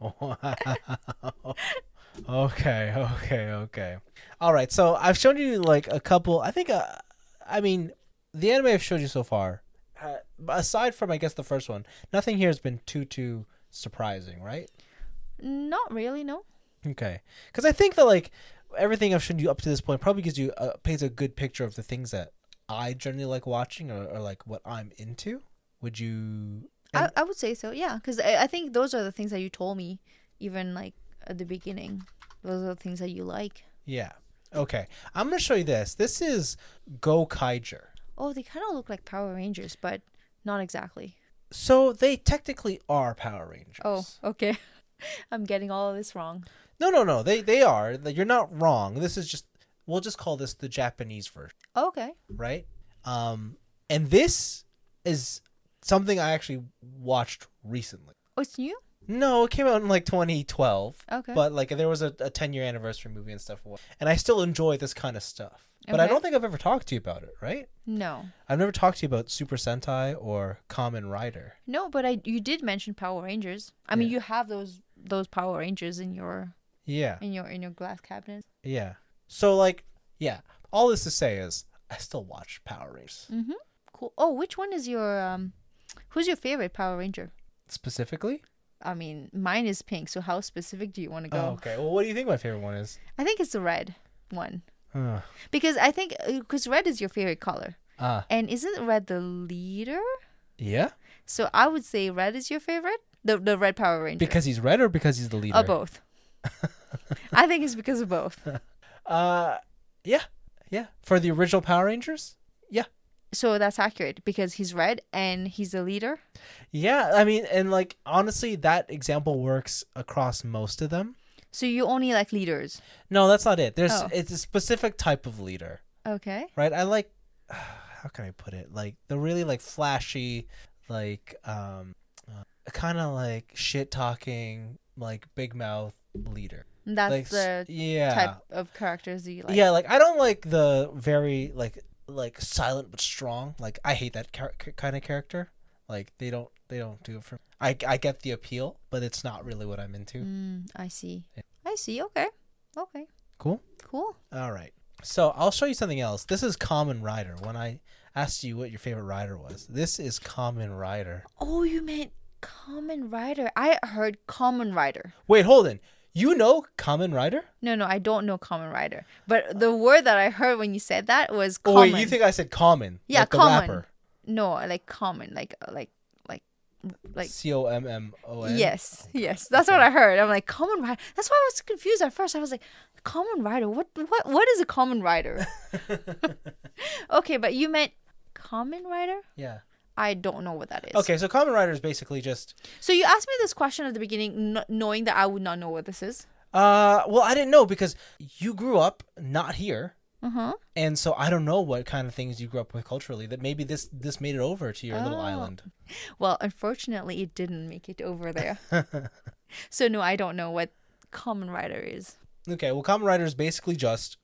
S1: Wow. Okay, okay, okay. All right. So I've shown you like a couple. I think. Uh, I mean, the anime I've showed you so far, uh, aside from I guess the first one, nothing here has been too too surprising, right?
S2: Not really, no.
S1: Okay. Because I think that like everything I've shown you up to this point probably gives you uh, paints a good picture of the things that I generally like watching or, or like what I'm into. Would you?
S2: I, I would say so, yeah, because I, I think those are the things that you told me, even like at the beginning. Those are the things that you like.
S1: Yeah. Okay. I'm gonna show you this. This is Go Kaiger.
S2: Oh, they kind of look like Power Rangers, but not exactly.
S1: So they technically are Power Rangers.
S2: Oh, okay. I'm getting all of this wrong.
S1: No, no, no. They they are. You're not wrong. This is just we'll just call this the Japanese version,
S2: Okay.
S1: right? Um, and this is something I actually watched recently.
S2: Oh, it's new?
S1: No, it came out in like twenty twelve.
S2: Okay.
S1: But like there was a, a ten year anniversary movie and stuff. And I still enjoy this kind of stuff. But I
S2: Okay.
S1: don't think I've ever talked to you about it, right?
S2: No.
S1: I've never talked to you about Super Sentai or Kamen Rider.
S2: No, but I you did mention Power Rangers. I mean,
S1: Yeah.
S2: you have those those Power Rangers in your
S1: Yeah.
S2: in your in your glass cabinet.
S1: Yeah. So like, yeah. All this to say is I still watch Power Rangers.
S2: Mhm. Cool. Oh, which one is your um who's your favorite Power Ranger?
S1: Specifically?
S2: I mean, mine is pink, so how specific do you want to go?
S1: Oh, okay. Well, what do you think my favorite one is?
S2: I think it's the red one.
S1: Uh,
S2: Because I think because red is your favorite color.
S1: ah.
S2: And isn't red the leader?
S1: Yeah?
S2: So I would say red is your favorite? The the red Power Ranger.
S1: Because he's red or because he's the leader?
S2: Oh, both. I think it's because of both.
S1: Uh, yeah. Yeah. For the original Power Rangers? Yeah.
S2: So that's accurate because he's red and he's the leader.
S1: Yeah. I mean, and like, honestly, that example works across most of them.
S2: So you only like leaders.
S1: No, that's not it. There's,
S2: Oh.
S1: it's a specific type of leader,
S2: Okay.
S1: right? I like, how can I put it? Like, the really, like, flashy, like, um, uh, kind of like shit talking, like, big mouth leader.
S2: That's
S1: Like,
S2: the
S1: yeah.
S2: type of characters that you like.
S1: Yeah, like I don't like the very like like silent but strong. Like I hate that char- kind of character. Like they don't they don't do it for me. I I get the appeal, but it's not really what I'm into.
S2: Mm, I see. I see. Okay. Okay.
S1: Cool.
S2: Cool.
S1: All right. So I'll show you something else. This is Kamen Rider. When I asked you what your favorite rider was, this is Kamen Rider.
S2: Oh, you meant Kamen Rider. I heard Kamen Rider.
S1: Wait, hold on. You know Kamen Rider?
S2: No, no, I don't know Kamen Rider. But the word that I heard when you said that was
S1: Oh
S2: common.
S1: wait, you think I said common?
S2: Yeah,
S1: like the
S2: common.
S1: rapper.
S2: No, like common, like like like like
S1: C O M M O N.
S2: yes, yes, that's what I heard. I'm like Common Rider. That's why I was confused at first. I was like, Common Rider. What what what is a Common Rider? Okay, but you meant Common Rider?
S1: Yeah.
S2: I don't know what that is.
S1: Okay, so Kamen Rider is basically just.
S2: So you asked me this question at the beginning, n- knowing that I would not know what this is.
S1: Uh, well, I didn't know because you grew up not here.
S2: Uh huh.
S1: And so I don't know what kind of things you grew up with culturally. That maybe this this made it over to your little
S2: Oh.
S1: island.
S2: Well, unfortunately, it didn't make it over there. So no, I don't know what Common Rider is.
S1: Okay, well, Kamen Rider is basically just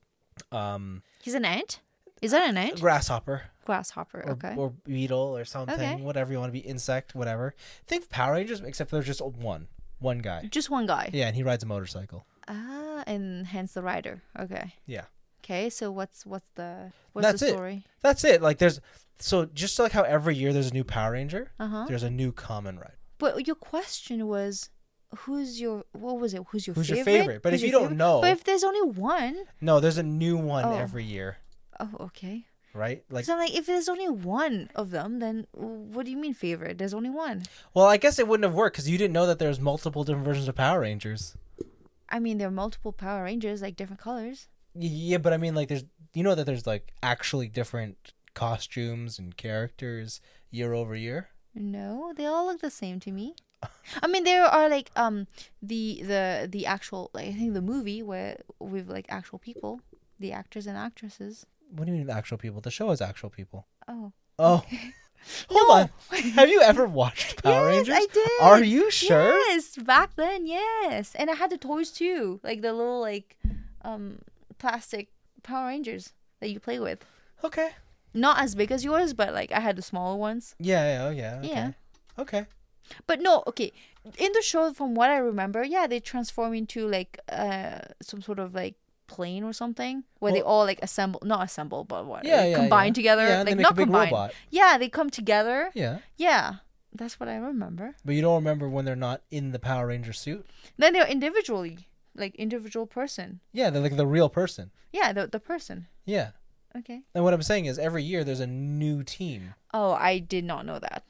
S1: um
S2: He's an ant. Is that an ant?
S1: grasshopper
S2: Grasshopper.
S1: or,
S2: Okay.
S1: or beetle or something,
S2: Okay.
S1: whatever you want to be, insect, whatever. Think of Power Rangers, except there's just one, one guy.
S2: Just one guy.
S1: Yeah, and he rides a motorcycle.
S2: Ah, and hence the rider. Okay.
S1: Yeah.
S2: Okay. So what's what's the what's
S1: That's
S2: the
S1: it.
S2: story?
S1: That's it. Like there's so just like how every year there's a new Power Ranger,
S2: Uh huh.
S1: there's a new Kamen Rider.
S2: But your question was, who's your what was it? Who's your
S1: Who's your
S2: favorite?
S1: favorite? But
S2: Who's
S1: if you
S2: your
S1: don't
S2: favorite?
S1: know-
S2: But if there's only one,
S1: No, there's a new one
S2: Oh.
S1: every year,
S2: oh, okay.
S1: right? Like,
S2: So I'm like, if there's only one of them, then what do you mean favorite? There's only one.
S1: well, I guess it wouldn't have worked because you didn't know that there's multiple different versions of Power Rangers.
S2: I mean, there are multiple Power Rangers, like different colors.
S1: Y- Yeah, but I mean, like, there's you know that there's like actually different costumes and characters year over year.
S2: No, they all look the same to me. I mean, there are like um the the the actual like I think the movie where with like actual people, the actors and actresses.
S1: What do you mean actual people? The show is actual people.
S2: Oh,
S1: Oh, hold
S2: No.
S1: on. Have you ever watched Power
S2: yes,
S1: Rangers?
S2: I did.
S1: Are you sure?
S2: Yes, back then, yes, and I had the toys too, like the little like um plastic Power Rangers that you play with.
S1: Okay.
S2: Not as big as yours, but like I had the smaller ones.
S1: Yeah. Yeah. Oh, yeah. Okay.
S2: Yeah.
S1: Okay.
S2: But no, okay. In the show, from what I remember, yeah, they transform into like uh some sort of like plane or something where they
S1: Well-
S2: all like assemble, not assemble, but what?
S1: Yeah,
S2: like,
S1: yeah,
S2: combine
S1: yeah.
S2: together,
S1: Yeah, and
S2: like
S1: they make
S2: not
S1: a big
S2: combine.
S1: robot.
S2: Yeah, they come together.
S1: Yeah.
S2: Yeah, that's what I remember.
S1: But you don't remember when they're not in the Power Ranger suit?
S2: Then they're individually, like individual person.
S1: Yeah, they're like the real person.
S2: Yeah, the the person.
S1: Yeah.
S2: Okay.
S1: And what I'm saying is every year there's a new team.
S2: Oh, I did not know that.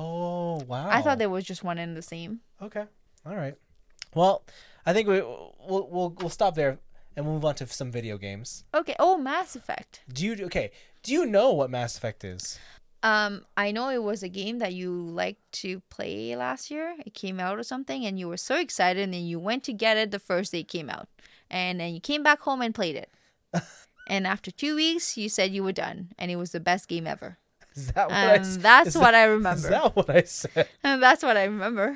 S1: Oh, wow.
S2: I thought there was just one and the same.
S1: Okay. All right. Well, I think we we'll we'll, we'll stop there and we'll move on to some video games.
S2: Okay. Oh, Mass Effect.
S1: Do you okay? Do you know what Mass Effect is?
S2: Um, I know it was a game that you liked to play last year. It came out or something, and you were so excited, and then you went to get it the first day it came out, and then you came back home and played it. And after two weeks, you said you were done, and it was the best game ever.
S1: Is that what I
S2: Um,
S1: s-
S2: that's
S1: is
S2: what
S1: that-
S2: I remember.
S1: Is that what I said?
S2: And that's what I remember.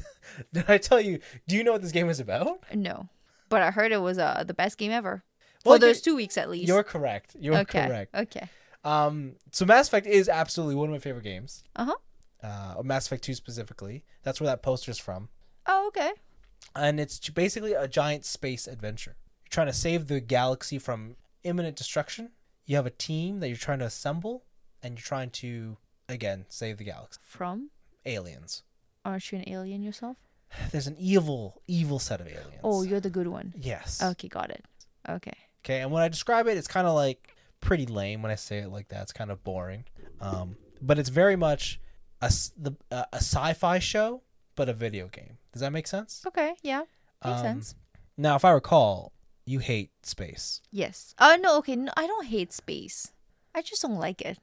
S1: Did I tell you? Do you know what this game is about?
S2: No, but I heard it was uh the best game ever.
S1: Well,
S2: For those
S1: you're-
S2: two weeks at least.
S1: You're correct. You're
S2: okay.
S1: correct.
S2: Okay.
S1: Um, so Mass Effect is absolutely one of my favorite games.
S2: Uh huh.
S1: Uh, Mass Effect two specifically. That's where that poster's from.
S2: Oh, okay.
S1: And it's j- basically a giant space adventure. You're trying to save the galaxy from imminent destruction. You have a team that you're trying to assemble, and you're trying to, again, save the galaxy.
S2: From?
S1: Aliens.
S2: Aren't you an alien yourself?
S1: There's an evil, evil set of aliens.
S2: Oh, you're the good one.
S1: Yes.
S2: Okay, got it. Okay.
S1: Okay, and when I describe it, it's kind of like pretty lame when I say it like that. It's kind of boring. Um, but it's very much a, s- the, uh, a sci-fi show, but a video game. Does that make sense?
S2: Okay. Yeah. Makes
S1: Um,
S2: sense.
S1: Now, if I recall, you hate space.
S2: Yes. Oh no. Okay. No, I don't hate space. I just don't like it.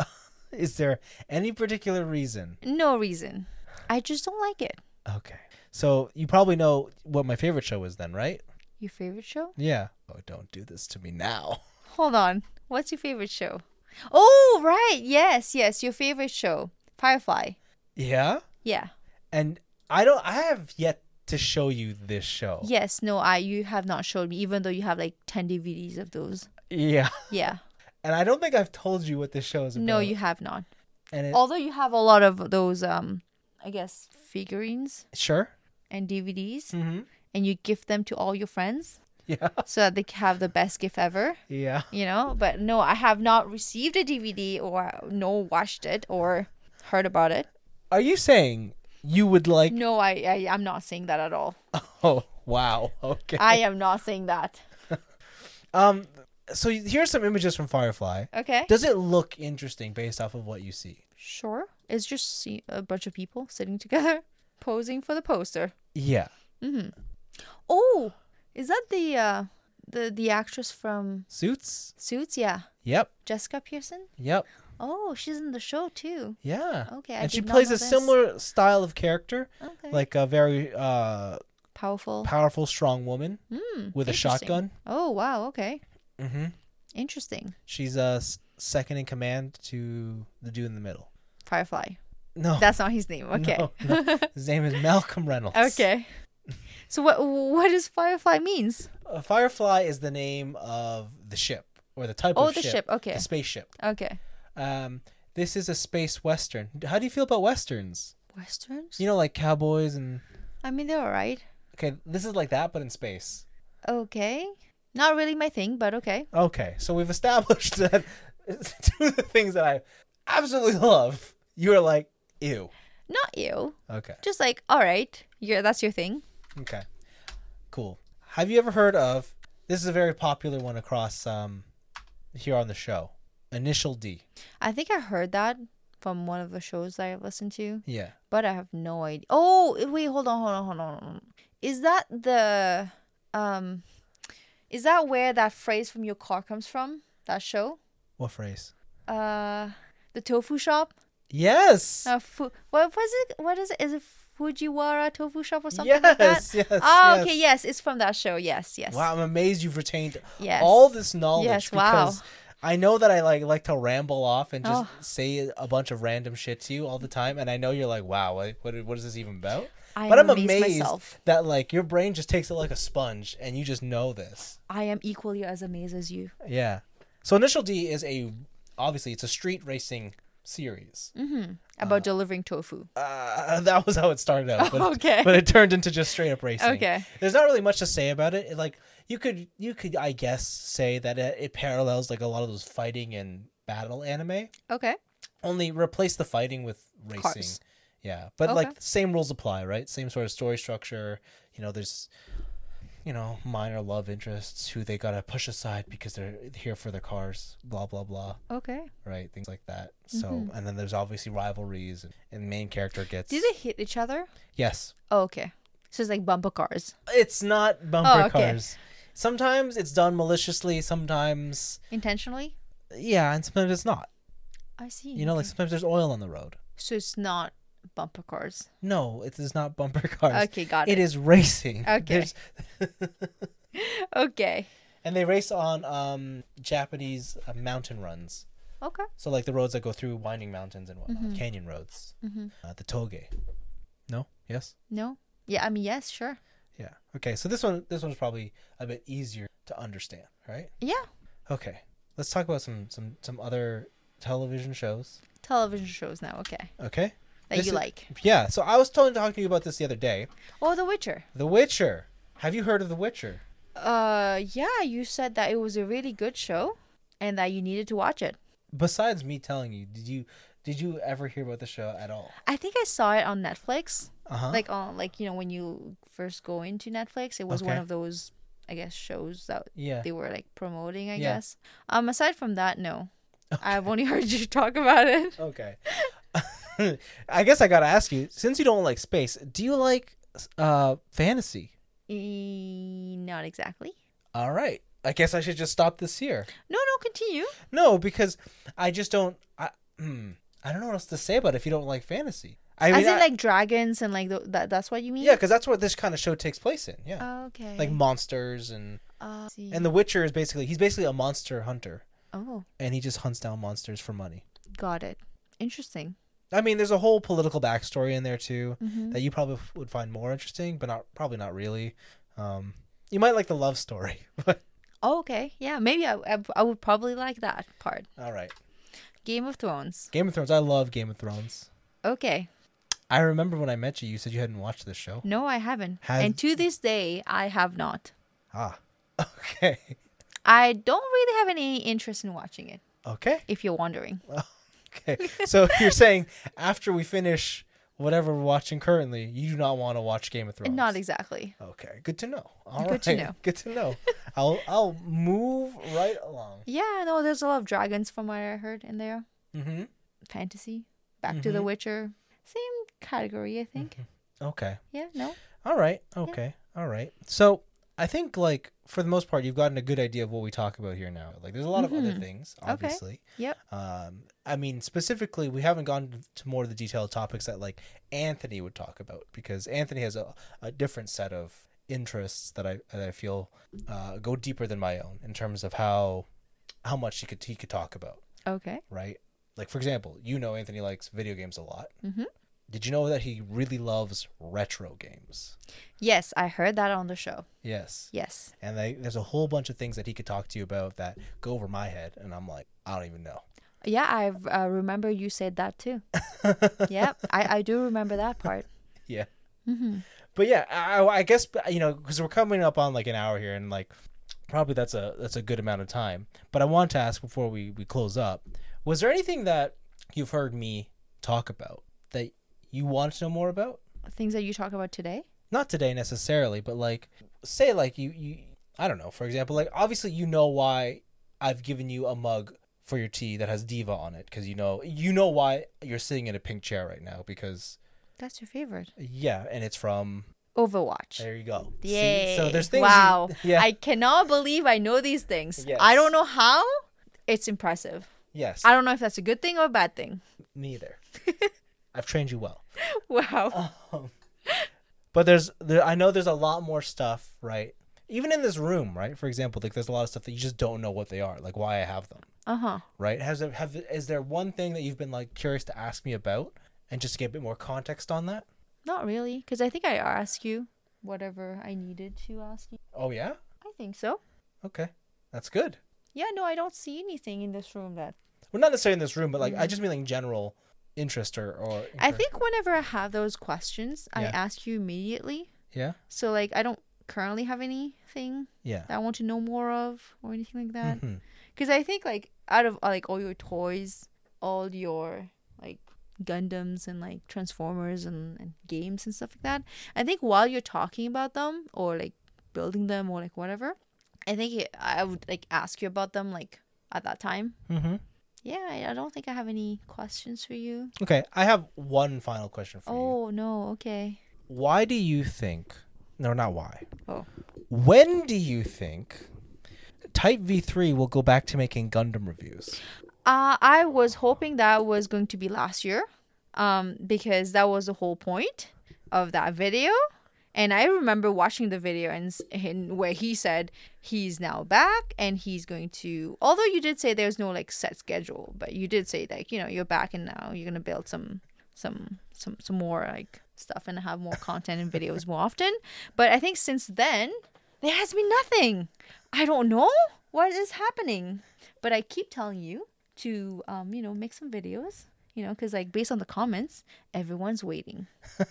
S1: Is there any particular reason?
S2: No reason. I just don't like it.
S1: Okay. So you probably know what my favorite show is then, right?
S2: Your favorite show?
S1: Yeah. Oh, don't do this to me now.
S2: Hold on. What's your favorite show? Oh, right. Yes. Yes. Your favorite show, Firefly.
S1: Yeah?
S2: Yeah.
S1: And I don't I have yet to show you this show.
S2: Yes. No. I. You have not showed me, even though you have like ten D V Ds of those.
S1: Yeah.
S2: Yeah.
S1: And I don't think I've told you what this show is about.
S2: No, you have not.
S1: And it,
S2: Although you have a lot of those, um, I guess figurines
S1: sure.
S2: and D V Ds,
S1: Mm-hmm.
S2: and you gift them to all your friends
S1: Yeah.
S2: so that they can have the best gift ever.
S1: Yeah.
S2: You know, but no, I have not received a D V D or no watched it or heard about it.
S1: Are you saying you would like
S2: No, I, I I'm not saying that at all.
S1: Oh, wow. Okay.
S2: I am not saying that.
S1: Um so here's some images from Firefly.
S2: Okay.
S1: Does it look interesting based off of what you see?
S2: Sure. It's just see- a bunch of people sitting together, posing for the poster.
S1: Yeah.
S2: Mm-hmm. Oh, is that the uh, the the actress from
S1: Suits?
S2: Suits? Yeah,
S1: Yep.
S2: Jessica Pearson.
S1: Yep.
S2: Oh, she's in the show too.
S1: Yeah.
S2: Okay, I
S1: and she
S2: did not
S1: plays
S2: know
S1: a
S2: this.
S1: similar style of character,
S2: Okay.
S1: like a very uh,
S2: Powerful.
S1: powerful, strong woman
S2: Mm,
S1: with a
S2: interesting.
S1: shotgun.
S2: Oh wow. Okay.
S1: Mm-hmm.
S2: Interesting.
S1: She's uh, s- second in command to the dude in the middle.
S2: Firefly.
S1: No.
S2: That's not his name. Okay.
S1: No, no. His name is Malcolm Reynolds.
S2: Okay. So what what does Firefly means?
S1: Uh, Firefly is the name of the ship or the type
S2: Oh,
S1: of
S2: the
S1: ship.
S2: ship. Okay.
S1: The spaceship.
S2: Okay.
S1: Um, this is a space western. How do you feel about westerns?
S2: Westerns?
S1: You know, like cowboys and.
S2: I mean, they're alright.
S1: Okay, this is like that, but in space.
S2: Okay. Not really my thing, but okay.
S1: Okay, so we've established that two of the things that I absolutely love, you are like, ew.
S2: Not you.
S1: Okay.
S2: Just like, alright. Yeah, that's your thing.
S1: Okay. Cool. Have you ever heard of? This is a very popular one across um, here on the show. Initial D.
S2: I think I heard that from one of the shows that I've listened to,
S1: Yeah.
S2: but I have no idea. Oh, wait, hold on, hold on, hold on. hold on. Is that the um is that where that phrase from your car comes from? That show?
S1: What phrase?
S2: Uh the tofu shop?
S1: Yes.
S2: Uh, fu- what was it? What is it? Is it Fujiwara Tofu Shop or something
S1: yes.
S2: like that?
S1: Yes.
S2: Oh,
S1: yes.
S2: okay, yes, it's from that show. Yes, yes.
S1: Wow, I'm amazed you've retained
S2: Yes.
S1: all this knowledge
S2: Yes, wow.
S1: because I know that I like like to ramble off and just
S2: Oh.
S1: say a bunch of random shit to you all the time, and I know you're like, wow, what what, what is this even about?
S2: I
S1: But
S2: am
S1: I'm
S2: amazed
S1: amazed
S2: myself.
S1: that like your brain just takes it like a sponge, and you just know this.
S2: I am equally as amazed as you.
S1: Yeah. So Initial D is a obviously it's a street racing series.
S2: Mm-hmm. About delivering tofu.
S1: Uh, that was how it started out, but,
S2: Okay.
S1: but it turned into just straight up racing.
S2: Okay.
S1: There's not really much to say about it. It, like you could you could I guess say that it, it parallels like a lot of those fighting and battle anime.
S2: Okay.
S1: Only replace the fighting with racing.
S2: Cars.
S1: Yeah, but
S2: Okay.
S1: like same rules apply, right? Same sort of story structure. You know, there's you know minor love interests who they gotta push aside because they're here for their cars. Blah blah blah.
S2: Okay.
S1: Right, things like that. So
S2: Mhm.
S1: and then there's obviously rivalries, and, and main character gets
S2: Do they hit each other?
S1: yes.
S2: Oh, okay. So it's like bumper cars.
S1: It's not bumper
S2: Oh, okay.
S1: cars. Sometimes it's done maliciously. Sometimes
S2: Intentionally?
S1: yeah, and sometimes it's not.
S2: I see.
S1: You know, like
S2: okay.
S1: sometimes there's oil on the road.
S2: So it's not bumper cars.
S1: No, it is not bumper cars.
S2: Okay, got it.
S1: It is racing.
S2: Okay.
S1: There's-
S2: Okay.
S1: and they race on um, Japanese uh, mountain runs.
S2: Okay.
S1: So like the roads that go through winding mountains and whatnot,
S2: Mhm.
S1: canyon roads.
S2: Mm-hmm.
S1: Uh, the toge. No? Yes?
S2: No? Yeah, I mean, yes, sure.
S1: Yeah. Okay, so this one this one's probably a bit easier to understand, right?
S2: Yeah.
S1: Okay. Let's talk about some some some other television shows.
S2: Television shows now, okay.
S1: Okay?
S2: That
S1: This
S2: you
S1: is-
S2: like.
S1: Yeah, so I was telling talking to you about this the other day.
S2: Oh, The Witcher.
S1: The Witcher. Have you heard of The Witcher?
S2: Uh, yeah, you said that it was a really good show and that you needed to watch it.
S1: Besides me telling you, did you did you ever hear about the show at all?
S2: I think I saw it on Netflix.
S1: Uh-huh.
S2: Like on like, you know, when you first go into Netflix, it was one
S1: Okay.
S2: of those I guess shows that
S1: yeah.
S2: they were like promoting, I
S1: Yeah.
S2: guess. Um aside from that, no. I've only heard you talk about it.
S1: Okay. I guess I got to ask you, since you don't like space, do you like uh fantasy?
S2: E- not exactly.
S1: All right. I guess I should just stop this here.
S2: No, no, continue.
S1: No, because I just don't I hmm, I don't know what else to say about it if you don't like fantasy. I
S2: As
S1: mean,
S2: in
S1: I-
S2: like dragons and like th- that that's what you mean?
S1: yeah, because that's what this kind of show takes place in. Yeah,
S2: Oh, okay.
S1: like monsters and
S2: uh, see.
S1: and The Witcher is basically he's basically a monster hunter,
S2: Oh,
S1: and he just hunts down monsters for money.
S2: got it. Interesting.
S1: I mean, there's a whole political backstory in there too
S2: Mm-hmm.
S1: that you probably would find more interesting, but not probably not really. Um, you might like the love story, but
S2: Oh, okay. Yeah, maybe I, I I would probably like that part.
S1: all right.
S2: Game of Thrones.
S1: Game of Thrones. I love Game of Thrones.
S2: Okay.
S1: I remember when I met you, you said you hadn't watched this show.
S2: No, I haven't.
S1: Have-
S2: And to this day, I have not.
S1: Ah, okay,
S2: I don't really have any interest in watching it,
S1: okay,
S2: if you're wondering.
S1: okay. So you're saying after we finish whatever we're watching currently, you do not want to watch Game of Thrones?
S2: Not exactly.
S1: Okay, good to know. All
S2: Good
S1: right,
S2: to know.
S1: Good to know. I'll I'll move right along.
S2: Yeah, no, there's a lot of dragons from what I heard in there.
S1: Mm-hmm.
S2: Fantasy Back to The
S1: Mhm.
S2: Witcher. Same category, I think.
S1: Okay.
S2: Yeah, no?
S1: All right. Okay. All right. So I think like for the most part, you've gotten a good idea of what we talk about here now. Like there's a lot of other
S2: Mhm.
S1: things,
S2: Okay.
S1: obviously.
S2: Yep.
S1: Um, I mean, specifically, we haven't gone to more of the detailed topics that like Anthony would talk about because Anthony has a, a different set of interests that I that I feel uh, go deeper than my own in terms of how how much he could he could talk about,
S2: Okay.
S1: right? Like for example, you know Anthony likes video games a lot.
S2: Mm-hmm.
S1: Did you know that he really loves retro games?
S2: Yes, I heard that on the show.
S1: Yes.
S2: Yes.
S1: And they, there's a whole bunch of things that he could talk to you about that go over my head, and I'm like, I don't even know.
S2: Yeah, I uh, remember you said that too. Yep, I, I do remember that part.
S1: Yeah.
S2: Mm-hmm.
S1: But yeah, I, I guess, you know, because we're coming up on like an hour here, and like probably that's a that's a good amount of time. But I want to ask before we, we close up, was there anything that you've heard me talk about that you want to know more about?
S2: Things that you talk about today?
S1: Not today necessarily, but like, say like you, you, I don't know, for example, like obviously you know why I've given you a mug for your tea that has Diva on it, because you know, you know why you're sitting in a pink chair right now, because
S2: That's your favorite.
S1: yeah, and it's from
S2: Overwatch.
S1: There you go.
S2: Yay.
S1: See? So there's things.
S2: Wow.
S1: You, yeah.
S2: I cannot believe I know these things.
S1: Yes.
S2: I don't know how. It's impressive.
S1: Yes.
S2: I don't know if that's a good thing or a bad thing.
S1: Neither. I've trained you well.
S2: Wow.
S1: Um, but there's, there, I know there's a lot more stuff, right? Even in this room, right? For example, like there's a lot of stuff that you just don't know what they are, like why I have them,
S2: Uh-huh.
S1: right? Has there, have is there one thing that you've been like curious to ask me about, and just to get a bit more context on that?
S2: Not really, because I think I asked you whatever I needed to ask you.
S1: Oh yeah.
S2: I think so.
S1: Okay, that's good.
S2: Yeah, no, I don't see anything in this room that...
S1: Well, not necessarily in this room, but like I just mean like general interest or or.
S2: I think whenever I have those questions, I
S1: Yeah.
S2: ask you immediately.
S1: Yeah.
S2: So, like, I don't currently have anything
S1: Yeah.
S2: that I want to know more of or anything like that.
S1: Mhm.
S2: Because I think, like, out of, like, all your toys, all your, like, Gundams and, like, Transformers and, and games and stuff like that, I think while you're talking about them or, like, building them or, like, whatever, I think it, I would, like, ask you about them, like, at that time.
S1: Mhm.
S2: Yeah, I, I don't think I have any questions for you.
S1: Okay, I have one final question for you.
S2: Oh, no, okay.
S1: Why do you think, no, not why.
S2: Oh.
S1: When do you think Type V three will go back to making Gundam reviews?
S2: Uh, I was hoping that was going to be last year, um, because that was the whole point of that video. And I remember watching the video and, s- and where he said he's now back and he's going to, although you did say there's no like set schedule, but you did say that, you know, you're back and now you're going to build some, some, some, some more like stuff and have more content and videos more often. But I think since then, there has been nothing. I don't know what is happening, but I keep telling you to, um, you know, make some videos, you know, because like based on the comments, everyone's waiting.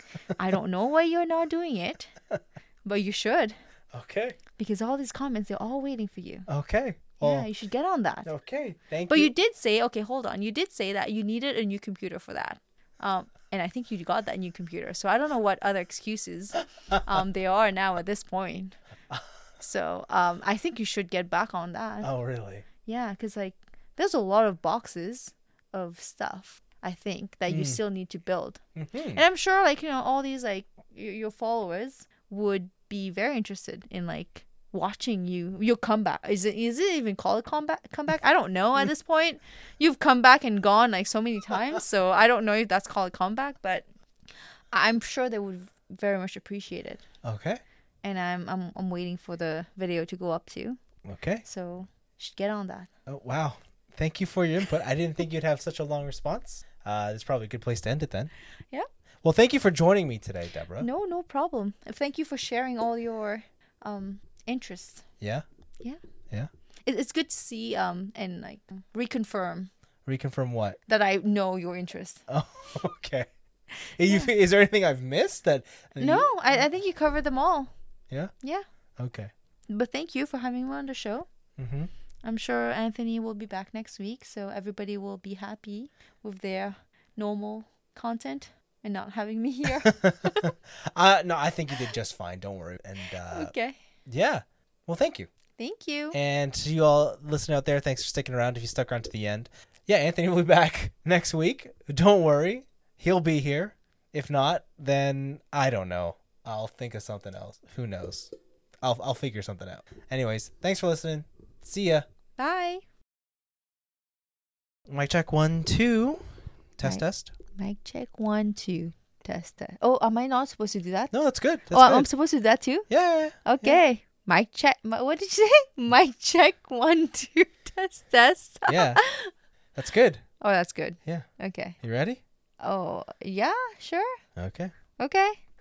S2: I don't know why you're not doing it, but you should,
S1: Okay.
S2: because all these comments, they're all waiting for you.
S1: Okay.
S2: Yeah,
S1: Well,
S2: you should get on that.
S1: okay. Thank
S2: But
S1: you.
S2: you did say, okay, hold on. You did say that you needed a new computer for that. Um, and I think you got that new computer. So I don't know what other excuses um, there are now at this point. So um, I think you should get back on that.
S1: Oh, really?
S2: Yeah, because like there's a lot of boxes of stuff, I think, that you
S1: Mm.
S2: still need to build.
S1: Mm-hmm.
S2: And I'm sure like, you know, all these like y- your followers would be very interested in like watching you your comeback. Is it is it even called a comeback comeback? I don't know at this point. You've come back and gone like so many times, so I don't know if that's called a comeback, but I'm sure they would very much appreciate it.
S1: Okay.
S2: And I'm I'm I'm waiting for the video to go up too.
S1: Okay.
S2: So you should get on that.
S1: Oh, wow. Thank you for your input. I didn't think you'd have such a long response. Uh, it's probably a good place to end it then.
S2: Yeah.
S1: Well, thank you for joining me today, Deborah.
S2: No, no problem. And thank you for sharing all your um interests.
S1: Yeah.
S2: Yeah.
S1: Yeah.
S2: It, it's good to see um and like reconfirm
S1: Reconfirm what?
S2: that I know your interest.
S1: Oh, okay. You, is there anything I've missed that? that
S2: No,
S1: you-
S2: I, I think you covered them all.
S1: Yeah.
S2: Yeah.
S1: Okay.
S2: But thank you for having me on the show.
S1: Mm-hmm.
S2: I'm sure Anthony will be back next week, so everybody will be happy with their normal content and not having me here.
S1: uh, no, I think you did just fine. Don't worry. And uh,
S2: Okay.
S1: yeah. Well, thank you.
S2: Thank you.
S1: And to you all listening out there, thanks for sticking around. If you stuck around to the end, yeah, Anthony will be back next week. Don't worry. He'll be here. If not, then I don't know. I'll think of something else. Who knows? I'll I'll figure something out. Anyways, thanks for listening. See ya.
S2: Bye.
S1: Mic check one, two. Test,
S2: Mic-
S1: test.
S2: Mic check one, two. Test test. Oh, am I not supposed to do that?
S1: No, that's good. That's
S2: oh,
S1: good.
S2: I'm supposed to do that too?
S1: yeah, yeah, yeah.
S2: Okay. Mic check. mi- What did you say? Mic check one, two. Test test.
S1: Yeah. That's good.
S2: Oh, that's good.
S1: Yeah.
S2: Okay.
S1: You ready?
S2: Oh, yeah, sure.
S1: Okay.
S2: Okay.